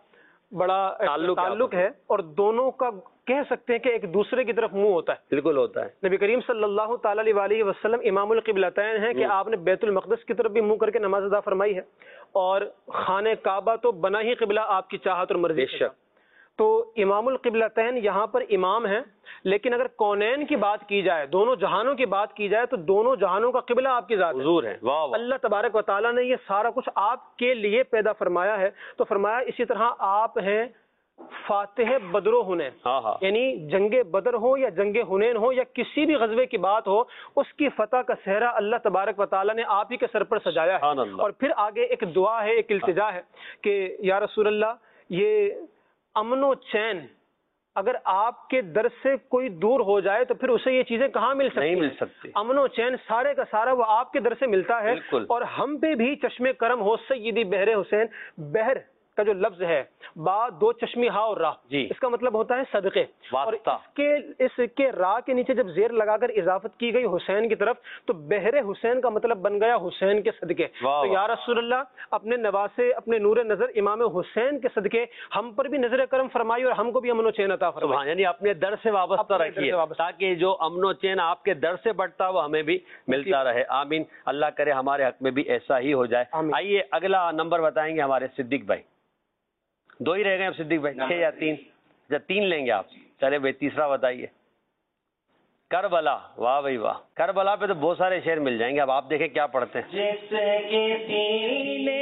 بڑا تعلق تعلق ہے اور دونوں کا کہہ سکتے ہیں کہ ایک دوسرے کی طرف منہ ہوتا ہے. بالکل ہوتا ہے. نبی کریم صلی اللہ تعالی علیہ وسلم امام القبلتین ہیں کہ آپ نے بیت المقدس کی طرف بھی منہ کر کے نماز ادا فرمائی ہے اور خانہ کعبہ تو بنا ہی قبلہ آپ کی چاہت اور مرضی سے. تو امام القبلتین یہاں پر امام ہیں، لیکن اگر کونین کی بات کی جائے، دونوں جہانوں کی بات کی جائے، تو دونوں جہانوں کا قبلہ آپ کی ذات حضور ہے. واہ واہ. اللہ تبارک و تعالیٰ نے یہ سارا کچھ آپ کے لیے پیدا فرمایا ہے. تو فرمایا اسی طرح آپ ہیں فاتح بدر و حنین. ہاں ہاں. یعنی جنگ بدر ہو یا جنگ حنین ہو یا کسی بھی غزوے کی بات ہو، اس کی فتح کا صحرا اللہ تبارک و تعالیٰ نے آپ ہی کے سر پر سجایا ہے. اور پھر آگے ایک دعا ہے، ایک التجا ہے کہ یا رسول اللہ، یہ امن و چین اگر آپ کے در سے کوئی دور ہو جائے تو پھر اسے یہ چیزیں کہاں مل سکتی؟ نہیں مل سکتی. امن و چین سارے کا سارا وہ آپ کے در سے ملتا ہے. بالکل. اور ہم پہ بھی چشم کرم ہو سیدی بحر حسین. بحر کا جو لفظ ہے با دو چشمی ہا اور راہ، جی، اس کا مطلب ہوتا ہے صدقے. اور اس کے اس کے راہ کے نیچے جب زیر لگا کر اضافت کی گئی حسین کی طرف، تو بحر حسین کا مطلب بن گیا حسین کے صدقے. تو یا رسول اللہ، اپنے نواسے، اپنے نور نظر امام حسین کے صدقے ہم پر بھی نظر کرم فرمائی اور ہم کو بھی امن و چین عطا فرمائی. یعنی اپنے در سے وابستہ رکھیے تاکہ جو امن و چین آپ کے در سے بڑھتا وہ ہمیں بھی ملتا رہے. آمین. اللہ کرے ہمارے حق میں بھی ایسا ہی ہو جائے. آئیے اگلا نمبر بتائیں گے ہمارے صدیق بھائی. دو ہی رہ گئے اب صدیق بھائی، چھ یا تین؟ جب تین لیں گے آپ. چلے بھائی تیسرا بتائیے. کربلا. واہ بھائی واہ. کربلا پہ تو بہت سارے شعر مل جائیں گے. اب آپ دیکھیں کیا پڑھتے ہیں. جس کے سینے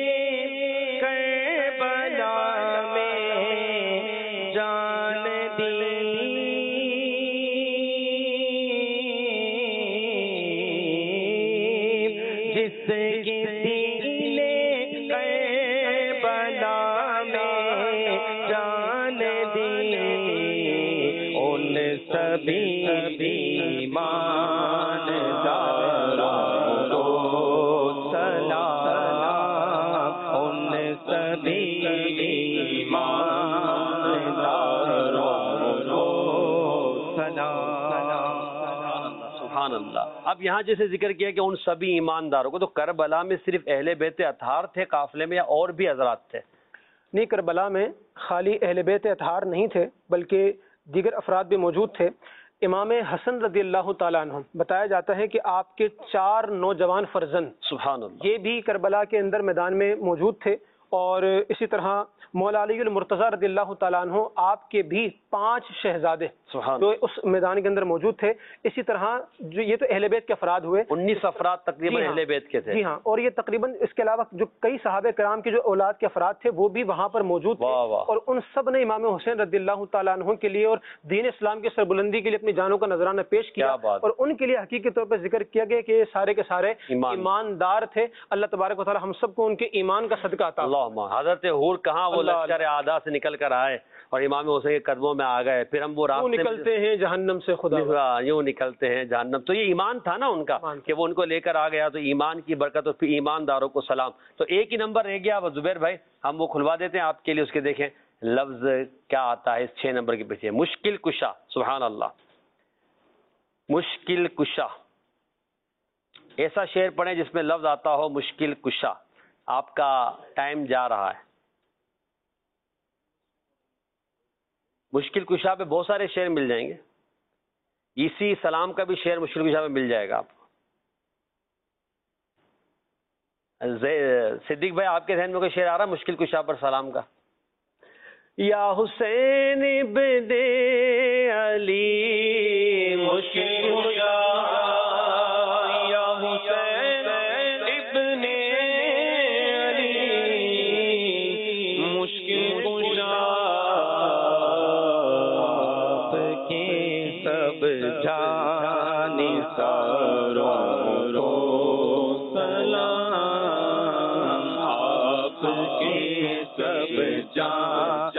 کربلا میں جان دی، جس کے سینے کربلا جان دی، ان سبھی ایمان داروں کو سلام، ان سبھی ایمان داروں کو سلام. سبحان اللہ. اب یہاں جیسے ذکر کیا کہ ان سبھی ایمانداروں کو، تو کربلا میں صرف اہل بیت اطہار تھے قافلے میں یا اور بھی حضرات تھے؟ نہیں، کربلا میں خالی اہل بیت اطہار نہیں تھے بلکہ دیگر افراد بھی موجود تھے. امام حسن رضی اللہ تعالیٰ عنہ بتایا جاتا ہے کہ آپ کے چار نوجوان فرزند، سبحان اللہ، یہ بھی کربلا کے اندر میدان میں موجود تھے. اور اسی طرح مولا علی المرتضی رضی اللہ تعالیٰ عنہ، آپ کے بھی پانچ شہزادے جو اس میدان کے اندر موجود تھے. اسی طرح جو یہ تو اہل بیت کے افراد ہوئے، انیس افراد تقریباً اہل بیت کے تھے. جی ہاں. اور یہ تقریباً اس کے علاوہ جو کئی صحابہ کرام کے جو اولاد کے افراد تھے وہ بھی وہاں پر موجود تھے. اور ان سب نے امام حسین رضی اللہ تعالیٰ عنہ کے لیے اور دین اسلام کی سربلندی کے لیے اپنی جانوں کا نذرانہ پیش کیا. اور ان کے لیے حقیقی طور پر ذکر کیا گیا کہ یہ سارے کے سارے ایماندار تھے. اللہ تبارک و تعالیٰ ہم سب کو ان کے ایمان کا صدقہ عطا. اللہم. حضرت حور کہاں وہ لشکر اعداء سے نکل کر آئے اور امام حسین کے قدموں میں آ گئے. پھر ہم وہ راستے نکلتے ہیں جہنم سے، خدا یوں نکلتے ہیں جہنم. تو یہ ایمان تھا نا ان کا کہ وہ ان کو لے کر آ گیا. تو ایمان کی برکت اور پھر ایمانداروں کو سلام. تو ایک ہی نمبر رہ گیا. زبیر بھائی ہم وہ کھلوا دیتے ہیں آپ کے لیے. اس کے دیکھیں لفظ کیا آتا ہے اس چھ نمبر کے پیچھے. مشکل کشا. سبحان اللہ. مشکل کشا. ایسا شعر پڑھیں جس میں لفظ آتا ہو مشکل کشا. آپ کا ٹائم جا رہا ہے. مشکل کشا پہ بہت سارے شعر مل جائیں گے. اسی سلام کا بھی شعر مشکل کشا پہ مل جائے گا آپ کو. صدیق بھائی آپ کے ذہن میں کوئی شعر آ رہا ہے مشکل کشا پر سلام کا؟ یا حسین ابن علی مشکل کشا، یا حسین ابن علی مشکل کشا، آپ کے سب جان ساروں کو سلام، آپ کے سب جان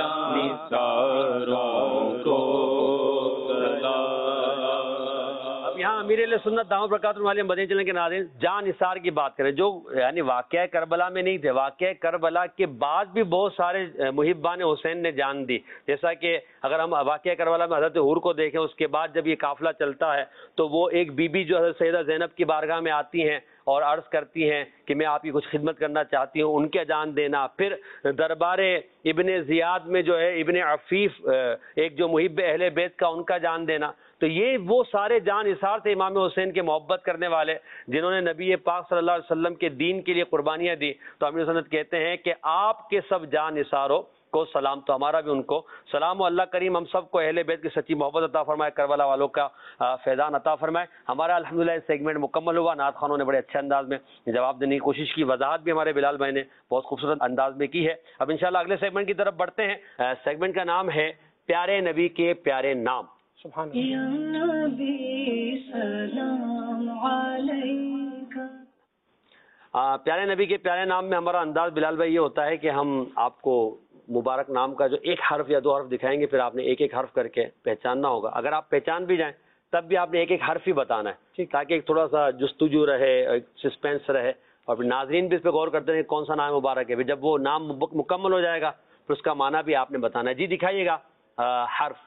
ساروں کو سلام. اب یہاں امیر اہل سنت دامت برکاتہ علیہ مدنی چینل کے ناظرین، جان نثار کی بات کریں جو یعنی واقعہ کربلا میں نہیں تھے، واقعہ کربلا کے بعد بھی بہت سارے محبان حسین نے جان دی. جیسا کہ اگر ہم واقعہ کربلا میں حضرت حور کو دیکھیں، اس کے بعد جب یہ قافلہ چلتا ہے تو وہ ایک بی بی جو حضرت سیدہ زینب کی بارگاہ میں آتی ہیں اور عرض کرتی ہیں کہ میں آپ کی کچھ خدمت کرنا چاہتی ہوں، ان کے جان دینا. پھر دربار ابن زیاد میں جو ہے ابن عفیف ایک جو محب اہل بیت کا، ان کا جان دینا. تو یہ وہ سارے جان نثار تھے امام حسین کے محبت کرنے والے، جنہوں نے نبی پاک صلی اللہ علیہ وسلم کے دین کے لیے قربانیاں دی. تو امیر سنت کہتے ہیں کہ آپ کے سب جان نثاروں کو سلام، تو ہمارا بھی ان کو سلام. و اللہ کریم ہم سب کو اہل بیت کی سچی محبت عطا فرمائے، کربلا والوں کا فیضان عطا فرمائے. ہمارا الحمدللہ سیگمنٹ مکمل ہوا. نعت خوانوں نے بڑے اچھے انداز میں جواب دینے کی کوشش کی، وضاحت بھی ہمارے بلال بھائی نے بہت خوبصورت انداز میں کی ہے. اب انشاءاللہ اگلے سیگمنٹ کی طرف بڑھتے ہیں. سیگمنٹ کا نام ہے پیارے نبی کے پیارے نام. سبحان یا نبی سلام علیکہ. پیارے نبی کے پیارے نام میں ہمارا انداز بلال بھائی یہ ہوتا ہے کہ ہم آپ کو مبارک نام کا جو ایک حرف یا دو حرف دکھائیں گے، پھر آپ نے ایک ایک حرف کر کے پہچاننا ہوگا. اگر آپ پہچان بھی جائیں تب بھی آپ نے ایک ایک حرف ہی بتانا ہے، تاکہ ایک تھوڑا سا جستجو رہے، ایک سسپینس رہے، اور پھر ناظرین بھی اس پہ غور کرتے رہیں کون سا نام مبارک ہے. پھر جب وہ نام مکمل ہو جائے گا پھر اس کا معنی بھی آپ نے بتانا ہے. جی دکھائیے گا حرف،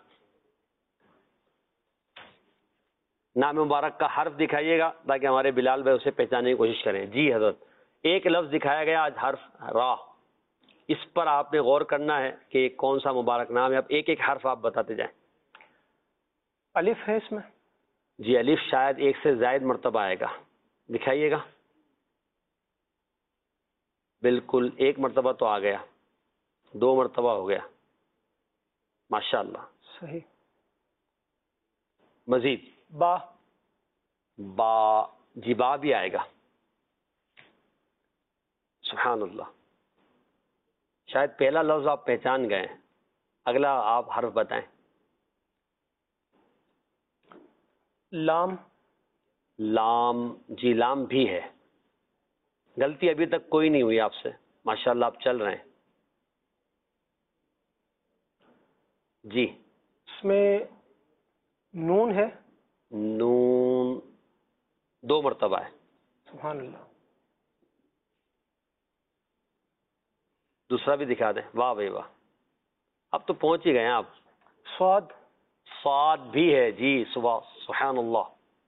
نام مبارک کا حرف دکھائیے گا تاکہ ہمارے بلال بھائی اسے پہچاننے کی کوشش کریں. جی حضرت، ایک لفظ دکھایا گیا آج، حرف را. اس پر آپ نے غور کرنا ہے کہ کون سا مبارک نام ہے. اب ایک ایک حرف آپ بتاتے جائیں. الف ہے اس میں؟ جی الف شاید ایک سے زائد مرتبہ آئے گا. دکھائیے گا. بالکل ایک مرتبہ تو آ گیا، دو مرتبہ ہو گیا، ماشاءاللہ. صحیح. مزید با. با. جی با بھی آئے گا. سبحان اللہ. شاید پہلا لفظ آپ پہچان گئے ہیں، اگلا آپ حرف بتائیں. لام. لام. جی لام بھی ہے. غلطی ابھی تک کوئی نہیں ہوئی آپ سے، ماشاءاللہ آپ چل رہے ہیں. جی اس میں نون ہے. نون دو مرتبہ ہے. سبحان اللہ. دوسرا بھی دکھا دیں. واہ بھائی واہ، اب تو پہنچ ہی گئے ہیں آپ. صاد. صاد بھی ہے. جی صبح سبحان اللہ.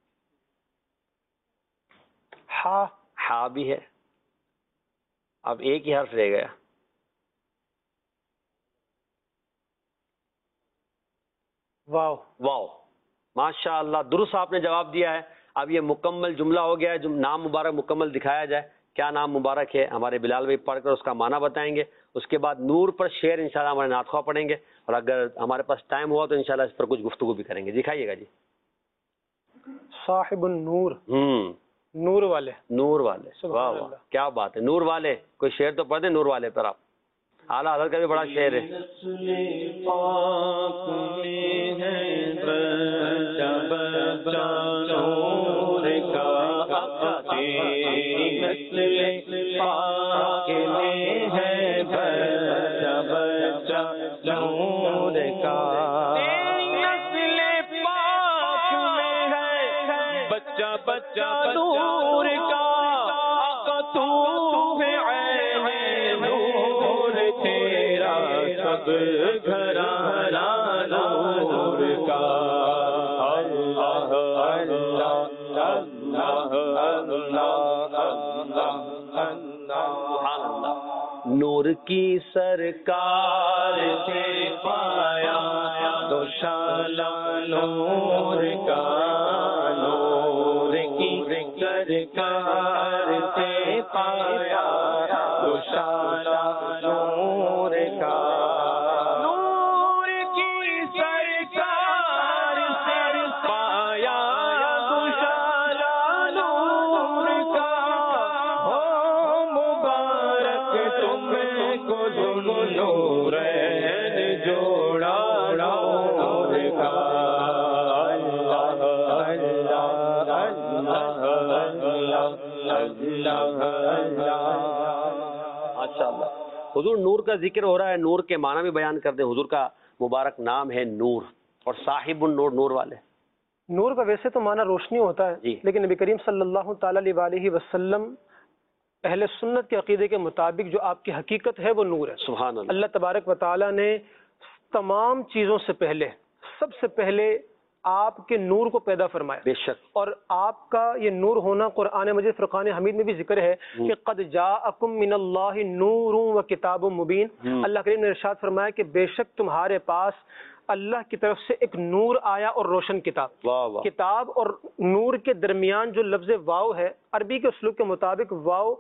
ہا. ہا بھی ہے. اب ایک ہی حرف رہ گیا. واو. واو. ماشاء اللہ درست آپ نے جواب دیا ہے. اب یہ مکمل جملہ ہو گیا ہے. جو نام مبارک مکمل دکھایا جائے. کیا نام مبارک ہے ہمارے بلال بھائی پڑھ کر اس کا معنی بتائیں گے. اس کے بعد نور پر شعر انشاءاللہ ہمارے نعت خواہ پڑھیں گے، اور اگر ہمارے پاس ٹائم ہوا تو انشاءاللہ اس پر کچھ گفتگو بھی کریں گے. دکھائیے گا. جی صاحب النور. ہوں نور والے. نور والے. سبحان واہ واہ اللہ. کیا بات ہے. نور والے کوئی شعر تو پڑھ دیں نور والے پر. آپ اعلیٰ حضرت کا بھی بڑا شعر ہے. بچہ بچہ نور کا آقا تو ہے عین نور تیرا سب گھرانہ نور کا. اللہ اللہ اللہ. نور کی سرکار سے پایا دو شالہ نور کا. سرکار سے پایا دو شالہ نور کا. نور کی سرکار سے پایا دو شالہ نور کا. ہو مبارک تم کو نورین جوڑا نور کا. ماشاءاللہ. حضور نور کا ذکر ہو رہا ہے، نور کے معنی بھی بیان کر دیں. حضور کا مبارک نام ہے نور، اور صاحب النور نور والے. نور کا ویسے تو معنی روشنی ہوتا ہے جی. لیکن نبی کریم صلی اللہ تعالی علیہ وسلم اہل سنت کے عقیدے کے مطابق جو آپ کی حقیقت ہے وہ نور ہے. سبحان اللہ. اللہ تبارک و تعالی نے تمام چیزوں سے پہلے سب سے پہلے آپ کے نور کو پیدا فرمایا. بے شک. اور آپ کا یہ نور ہونا قرآن مجید فرقان حمید میں بھی ذکر ہے کہ قد جاءکم من اللہ نور و کتاب مبین. اللہ کریم نے ارشاد فرمایا کہ بے شک تمہارے پاس اللہ کی طرف سے ایک نور آیا اور روشن کتاب. واہ واہ. کتاب اور نور کے درمیان جو لفظ واو ہے عربی کے اسلوب کے مطابق واو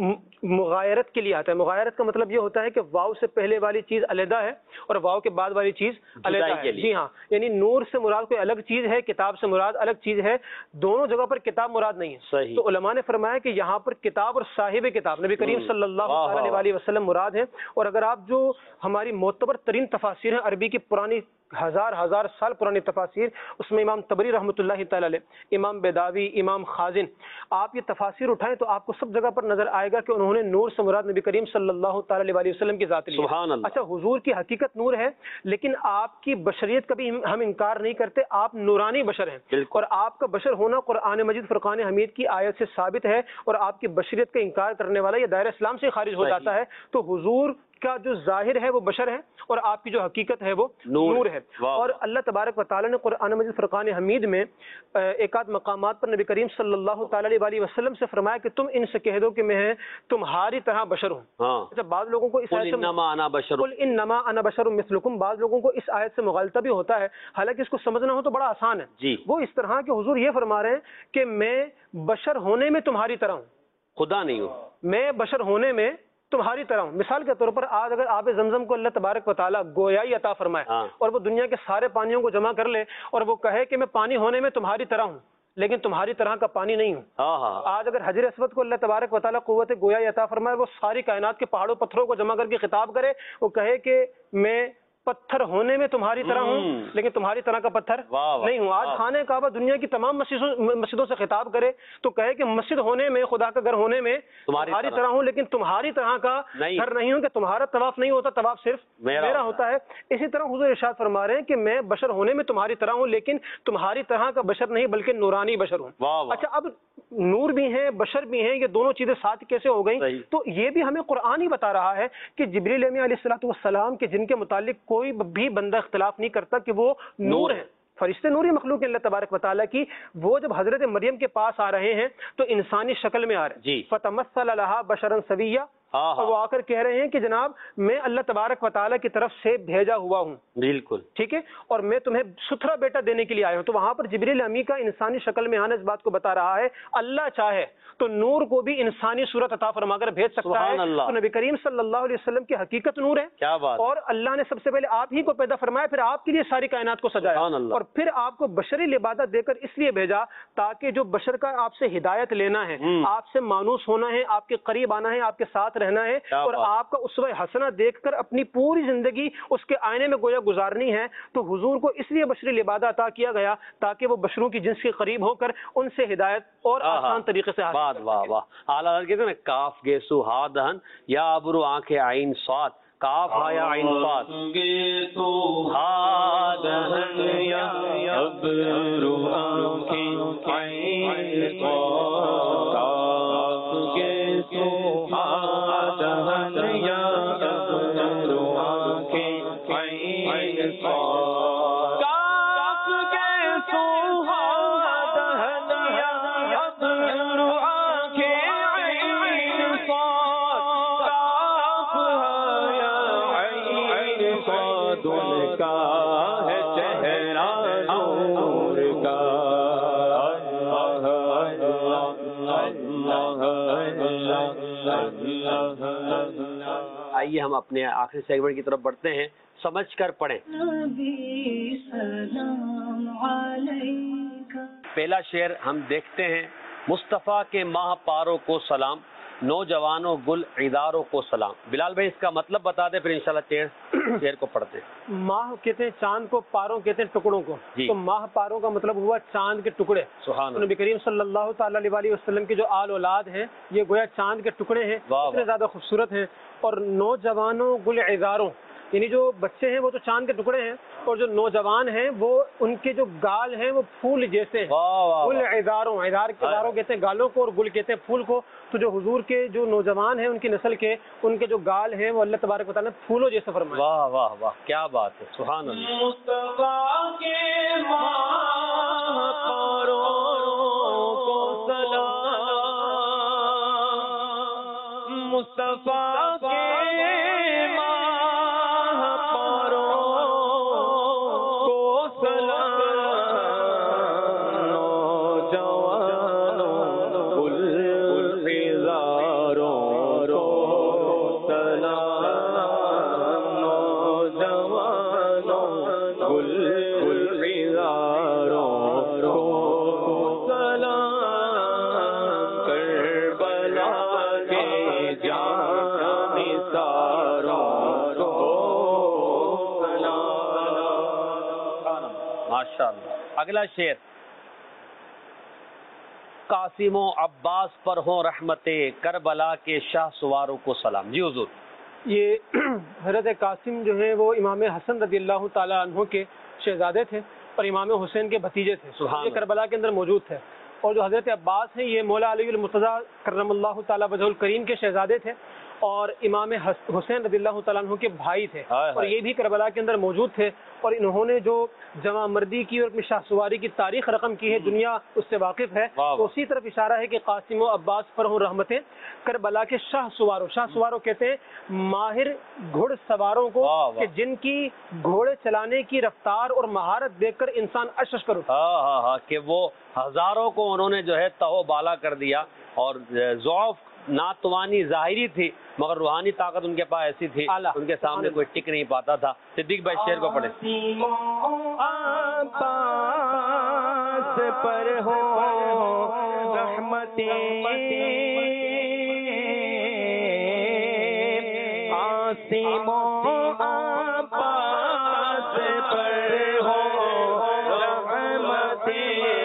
مغایرت کے لیے آتا ہے. مغایرت کا مطلب یہ ہوتا ہے کہ واو سے پہلے والی چیز علیحدہ ہے اور واو کے بعد والی چیز علیحدہ ہے. جی ہاں, یعنی نور سے مراد کوئی الگ چیز ہے, کتاب سے مراد الگ چیز ہے. دونوں جگہ پر کتاب مراد نہیں ہے. صحیح. تو علماء نے فرمایا کہ یہاں پر کتاب اور صاحب کتاب نبی کریم صلی اللہ علیہ وسلم مراد ہیں. اور اگر آپ جو ہماری معتبر ترین تفاسیر ہیں عربی کی پرانی ہزار ہزار سال پرانی تفاسیر, اس میں امام طبری رحمۃ اللہ تعالی علیہ, امام بیداوی, امام خازن, آپ یہ تفاسیر اٹھائیں تو آپ کو سب جگہ پر نظر آئے گا کہ انہوں نے نور سے مراد نبی کریم صلی اللہ تعالی علیہ وسلم کی ذات لی. سبحان اللہ. اچھا, حضور کی حقیقت نور ہے لیکن آپ کی بشریت کا بھی ہم انکار نہیں کرتے, آپ نورانی بشر ہیں. اور آپ کا بشر ہونا قرآن مجید فرقان حمید کی آیت سے ثابت ہے, اور آپ کی بشریت کا انکار کرنے والا یہ دائرہ اسلام سے خارج ہو جاتا ہے. تو حضور کا جو ظاہر ہے وہ بشر ہے اور آپ کی جو حقیقت ہے وہ نور, نور ہے. اور اللہ تبارک و تعالی نے قرآن مجید فرقان حمید میں ایک آدھ مقامات پر نبی کریم صلی اللہ تعالی علیہ وسلم سے فرمایا کہ تم ان سے کہہ دو کہ میں تمہاری طرح بشر ہوں. اچھا, بعض لوگوں کو اس آیت سے انما انا بشر قل انما انا بشر مثلکم, بعض لوگوں کو اس آیت سے مغالطہ بھی ہوتا ہے, حالانکہ اس کو سمجھنا ہو تو بڑا آسان ہے. جی. وہ اس طرح کہ حضور یہ فرما رہے ہیں کہ میں بشر ہونے میں تمہاری طرح ہوں, خدا نہیں ہوں, میں بشر ہونے میں تمہاری طرح ہوں. مثال کے طور پر آج اگر آب زمزم کو اللہ تبارک و تعالیٰ گویائی عطا فرمائے اور وہ دنیا کے سارے پانیوں کو جمع کر لے اور وہ کہے کہ میں پانی ہونے میں تمہاری طرح ہوں لیکن تمہاری طرح کا پانی نہیں ہوں. آج اگر حجر اسود کو اللہ تبارک و تعالیٰ قوت گویائی عطا فرمائے, وہ ساری کائنات کے پہاڑوں پتھروں کو جمع کر کے خطاب کرے, وہ کہے کہ میں پتھر ہونے میں تمہاری طرح ہوں لیکن تمہاری طرح کا پتھر نہیں ہوں. آج خانہ کعبہ دنیا کی تمام مسجدوں مسجدوں سے خطاب کرے تو کہے کہ مسجد ہونے میں, خدا کا گھر ہونے میں تمہاری طرح ہوں لیکن تمہاری طرح کا گھر نہیں ہوں, کہ تمہارا طواف نہیں ہوتا, طواف صرف میرا ہوتا ہے. اسی طرح حضور ارشاد فرما رہے ہیں کہ میں بشر ہونے میں تمہاری طرح ہوں لیکن تمہاری طرح کا بشر نہیں بلکہ نورانی بشر ہوں. اچھا, اب نور بھی ہیں بشر بھی ہیں, یہ دونوں چیزیں ساتھ کیسے ہو گئیں؟ تو یہ بھی ہمیں قرآن ہی بتا رہا ہے کہ جبریل امین علیہ الصلوۃ والسلام کے جن کے متعلق کوئی بھی بندہ اختلاف نہیں کرتا کہ وہ نور ہے. فرشتے نوری مخلوق اللہ تبارک و تعالیٰ کی. وہ جب حضرت مریم کے پاس آ رہے ہیں تو انسانی شکل میں آ رہے ہیں. فتمثل لها بشرا سویا, اور وہ آ کر کہہ رہے ہیں کہ جناب میں اللہ تبارک و تعالیٰ کی طرف سے بھیجا ہوا ہوں. بالکل ٹھیک ہے, اور میں تمہیں ستھرا بیٹا دینے کے لیے آیا ہوں. تو وہاں پر جبریل امی کا انسانی شکل میں آنا اس بات کو بتا رہا ہے اللہ چاہے تو نور کو بھی انسانی صورت عطا فرما کر بھیج سکتا ہے. تو نبی کریم صلی اللہ علیہ وسلم کی حقیقت نور ہے. کیا بات. اور اللہ نے سب سے پہلے آپ ہی کو پیدا فرمایا, پھر آپ کے لیے ساری کائنات کو سجایا, اور پھر آپ کو بشری لبادت دے کر اس لیے بھیجا تاکہ جو بشر کا آپ سے ہدایت لینا ہے, آپ سے مانوس ہونا ہے, آپ کے قریب آنا ہے, آپ کے ساتھ رہنا ہے, اور آپ کا اسوہ حسنہ دیکھ کر اپنی پوری زندگی اس کے آئینے میں گویا گزارنی ہے. تو حضور کو اس لیے بشری لبادہ عطا کیا گیا تاکہ وہ بشروں کی جنس کے قریب ہو کر ان سے ہدایت اور آسان طریقے سے حاصل. واہ واہ. اعلیٰ کہتے ہیں نا, کاف گیسو ہا دہن یا ابرو آنکھیں عین صاد, کاف ہا یا عین صاد, گیسو ہا دہن یا ابرو آنکھیں عین صاد, کاف گیسو ہا دہن یا ابرو آنکھیں عین صاد, کاف گیسو ہا دہن یا ابرو آئیے ہم اپنے آخری سیگمنٹ کی طرف بڑھتے ہیں. سمجھ کر پڑھیں. پہلا شعر ہم دیکھتے ہیں. مصطفیٰ کے ماہ پاروں کو سلام, نوجوانوں گل عیداروں کو سلام. بلال بھائی اس کا مطلب بتا دیں, پھر انشاءاللہ شعر کو پڑھتے ہیں. ماہ کہتے ہیں چاند کو, پاروں کہتے ہیں ٹکڑوں کو. تو ماہ پاروں کا مطلب ہوا چاند کے ٹکڑے. سبحان اللہ. نبی کریم صلی اللہ تعالی علیہ وسلم کے جو آل اولاد ہیں یہ گویا چاند کے ٹکڑے ہیں, اتنے زیادہ خوبصورت ہیں. اور نوجوانوں گل عیداروں, یعنی جو بچے ہیں وہ تو چاند کے ٹکڑے ہیں، اور جو نوجوان ہیں وہ ان کے جو گال ہیں وہ پھول جیسے ہیں. گل عذاروں، عذار کے عذاروں کہتے ہیں گالوں کو، اور گل کہتے ہیں پھول کو. تو جو حضور کے جو نوجوان ہیں ان کی نسل کے، ان کے جو گال ہیں وہ اللہ تبارک و تعالیٰ نے پھولوں جیسے فرمائے. واہ واہ واہ، کیا بات ہے، سبحان اللہ. مصطفیٰ کے ماہ پروں کو سلام، مصطفیٰ کے ماہ پروں کو سلام، نوجوانوں گل عذاروں کو سلام، نوجوانوں گل عذاروں کو سلام، کربلا کے جانثاروں کو سلام. ماشاء اللہ. اگلا شعر. قاسم و عباس پر ہوں رحمت، کربلا کے شاہ سواروں کو سلام. جی حضور. یہ حضرت قاسم جو ہیں وہ امام حسن رضی اللہ تعالیٰ عنہ کے شہزادے تھے اور امام حسین کے بھتیجے تھے. یہ کربلا کے اندر موجود تھے. اور جو حضرت عباس ہیں یہ مولا علی المرتضیٰ کرم اللہ تعالیٰ وجہ الکریم کے شہزادے تھے اور امام حسین رضی اللہ تعالیٰ عنہ کے بھائی تھے، اور یہ بھی کربلا کے اندر موجود تھے. اور انہوں نے جو جمع مردی کی اور اپنی شاہ سواری کی تاریخ رقم کی ہے، دنیا اس سے واقف ہے. تو اسی طرف اشارہ ہے کہ قاسم و عباس پر ہوں رحمتیں، کربلا کے شاہ سواروں. شاہ سواروں کہتے ہیں ماہر گھڑ سواروں کو، کہ جن کی گھوڑے چلانے کی رفتار اور مہارت دیکھ کر انسان اشش کرو. ہاں ہاں ہاں، کہ وہ ہزاروں کو انہوں نے جو ہے تہو بالا کر دیا، اور ضعف ناتوانی ظاہری تھی مگر روحانی طاقت ان کے پاس ایسی تھی ان کے سامنے کوئی ٹک نہیں پاتا تھا. صدیق بھائی شعر کو پڑھیں. عباس پر ہو رحمتیں، عاصم عباس پر ہو رحمتیں،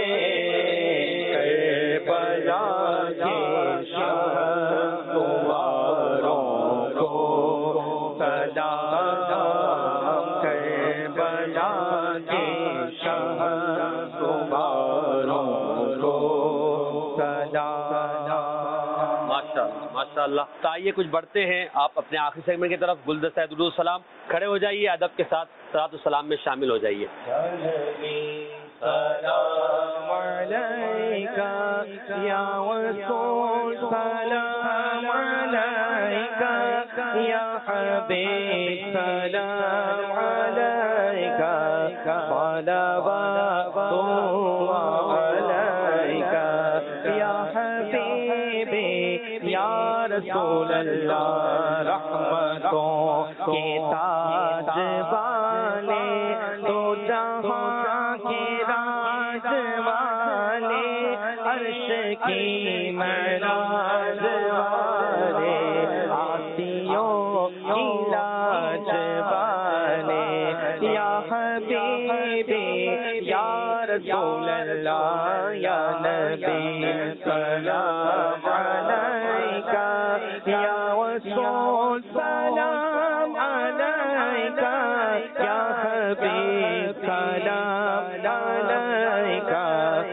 کربلا کے شاہ سواروں کو سلام، کربلا کے شاہ سواروں کو سلام. ماشاء اللہ. تو آئیے کچھ بڑھتے ہیں آپ اپنے آخری سیگمنٹ کی طرف. گلدستہ درود السلام. کھڑے ہو جائیے، ادب کے ساتھ صلاۃ السلام میں شامل ہو جائیے. سلام علیکہ یا رسول، سلام علیکہ یا حبیب، سلام علیکہ صلوات اللہ علیکہ یا حبیبی یا رسول اللہ. رحمتوں کے تاج والے، تو جہاں کے راج والے، عرش کی معراج والے، آسیوں علاج والے، یا حبیبی یا رسول اللہ یا نبی، سلام علیکہ یا رسول، سلام علیکہ یا حبیب، سلام علیکہ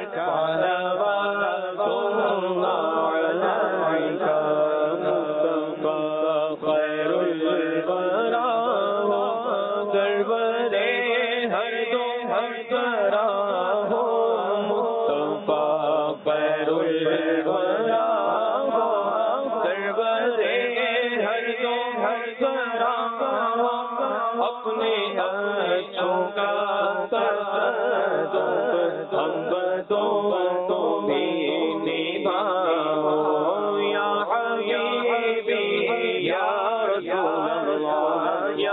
صلوات اللہ علیکہ. مصطفیٰ خیر الورا، سرور ہر دو ہر طرح ہو، مصطفیٰ خیر الورا، سرور ہر دو ہر طرح ہو، اپنے اچھوں کا تصدق ہم بدوں تو بھی نبھاؤ، یا حبیبی یا رسول اللہ، یا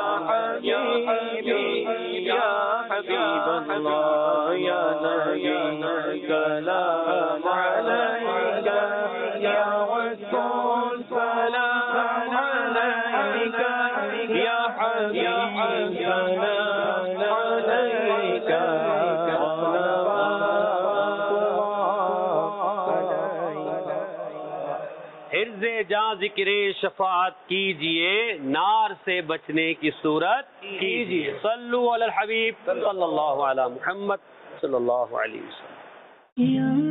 حبیبی یا حبیب اللہ، یا نبی سلام علیکہ یا رسول، سلام علیکہ یا حبیب، سلام علیکہ صلوات اللہ علیکہ. عوض جاں ذکر شفاعت کیجئے، نار سے بچنے کی صورت کیجئے۔ صلو علی الحبیب صلی اللہ علی محمد صلی اللہ علیہ وسلم۔ یا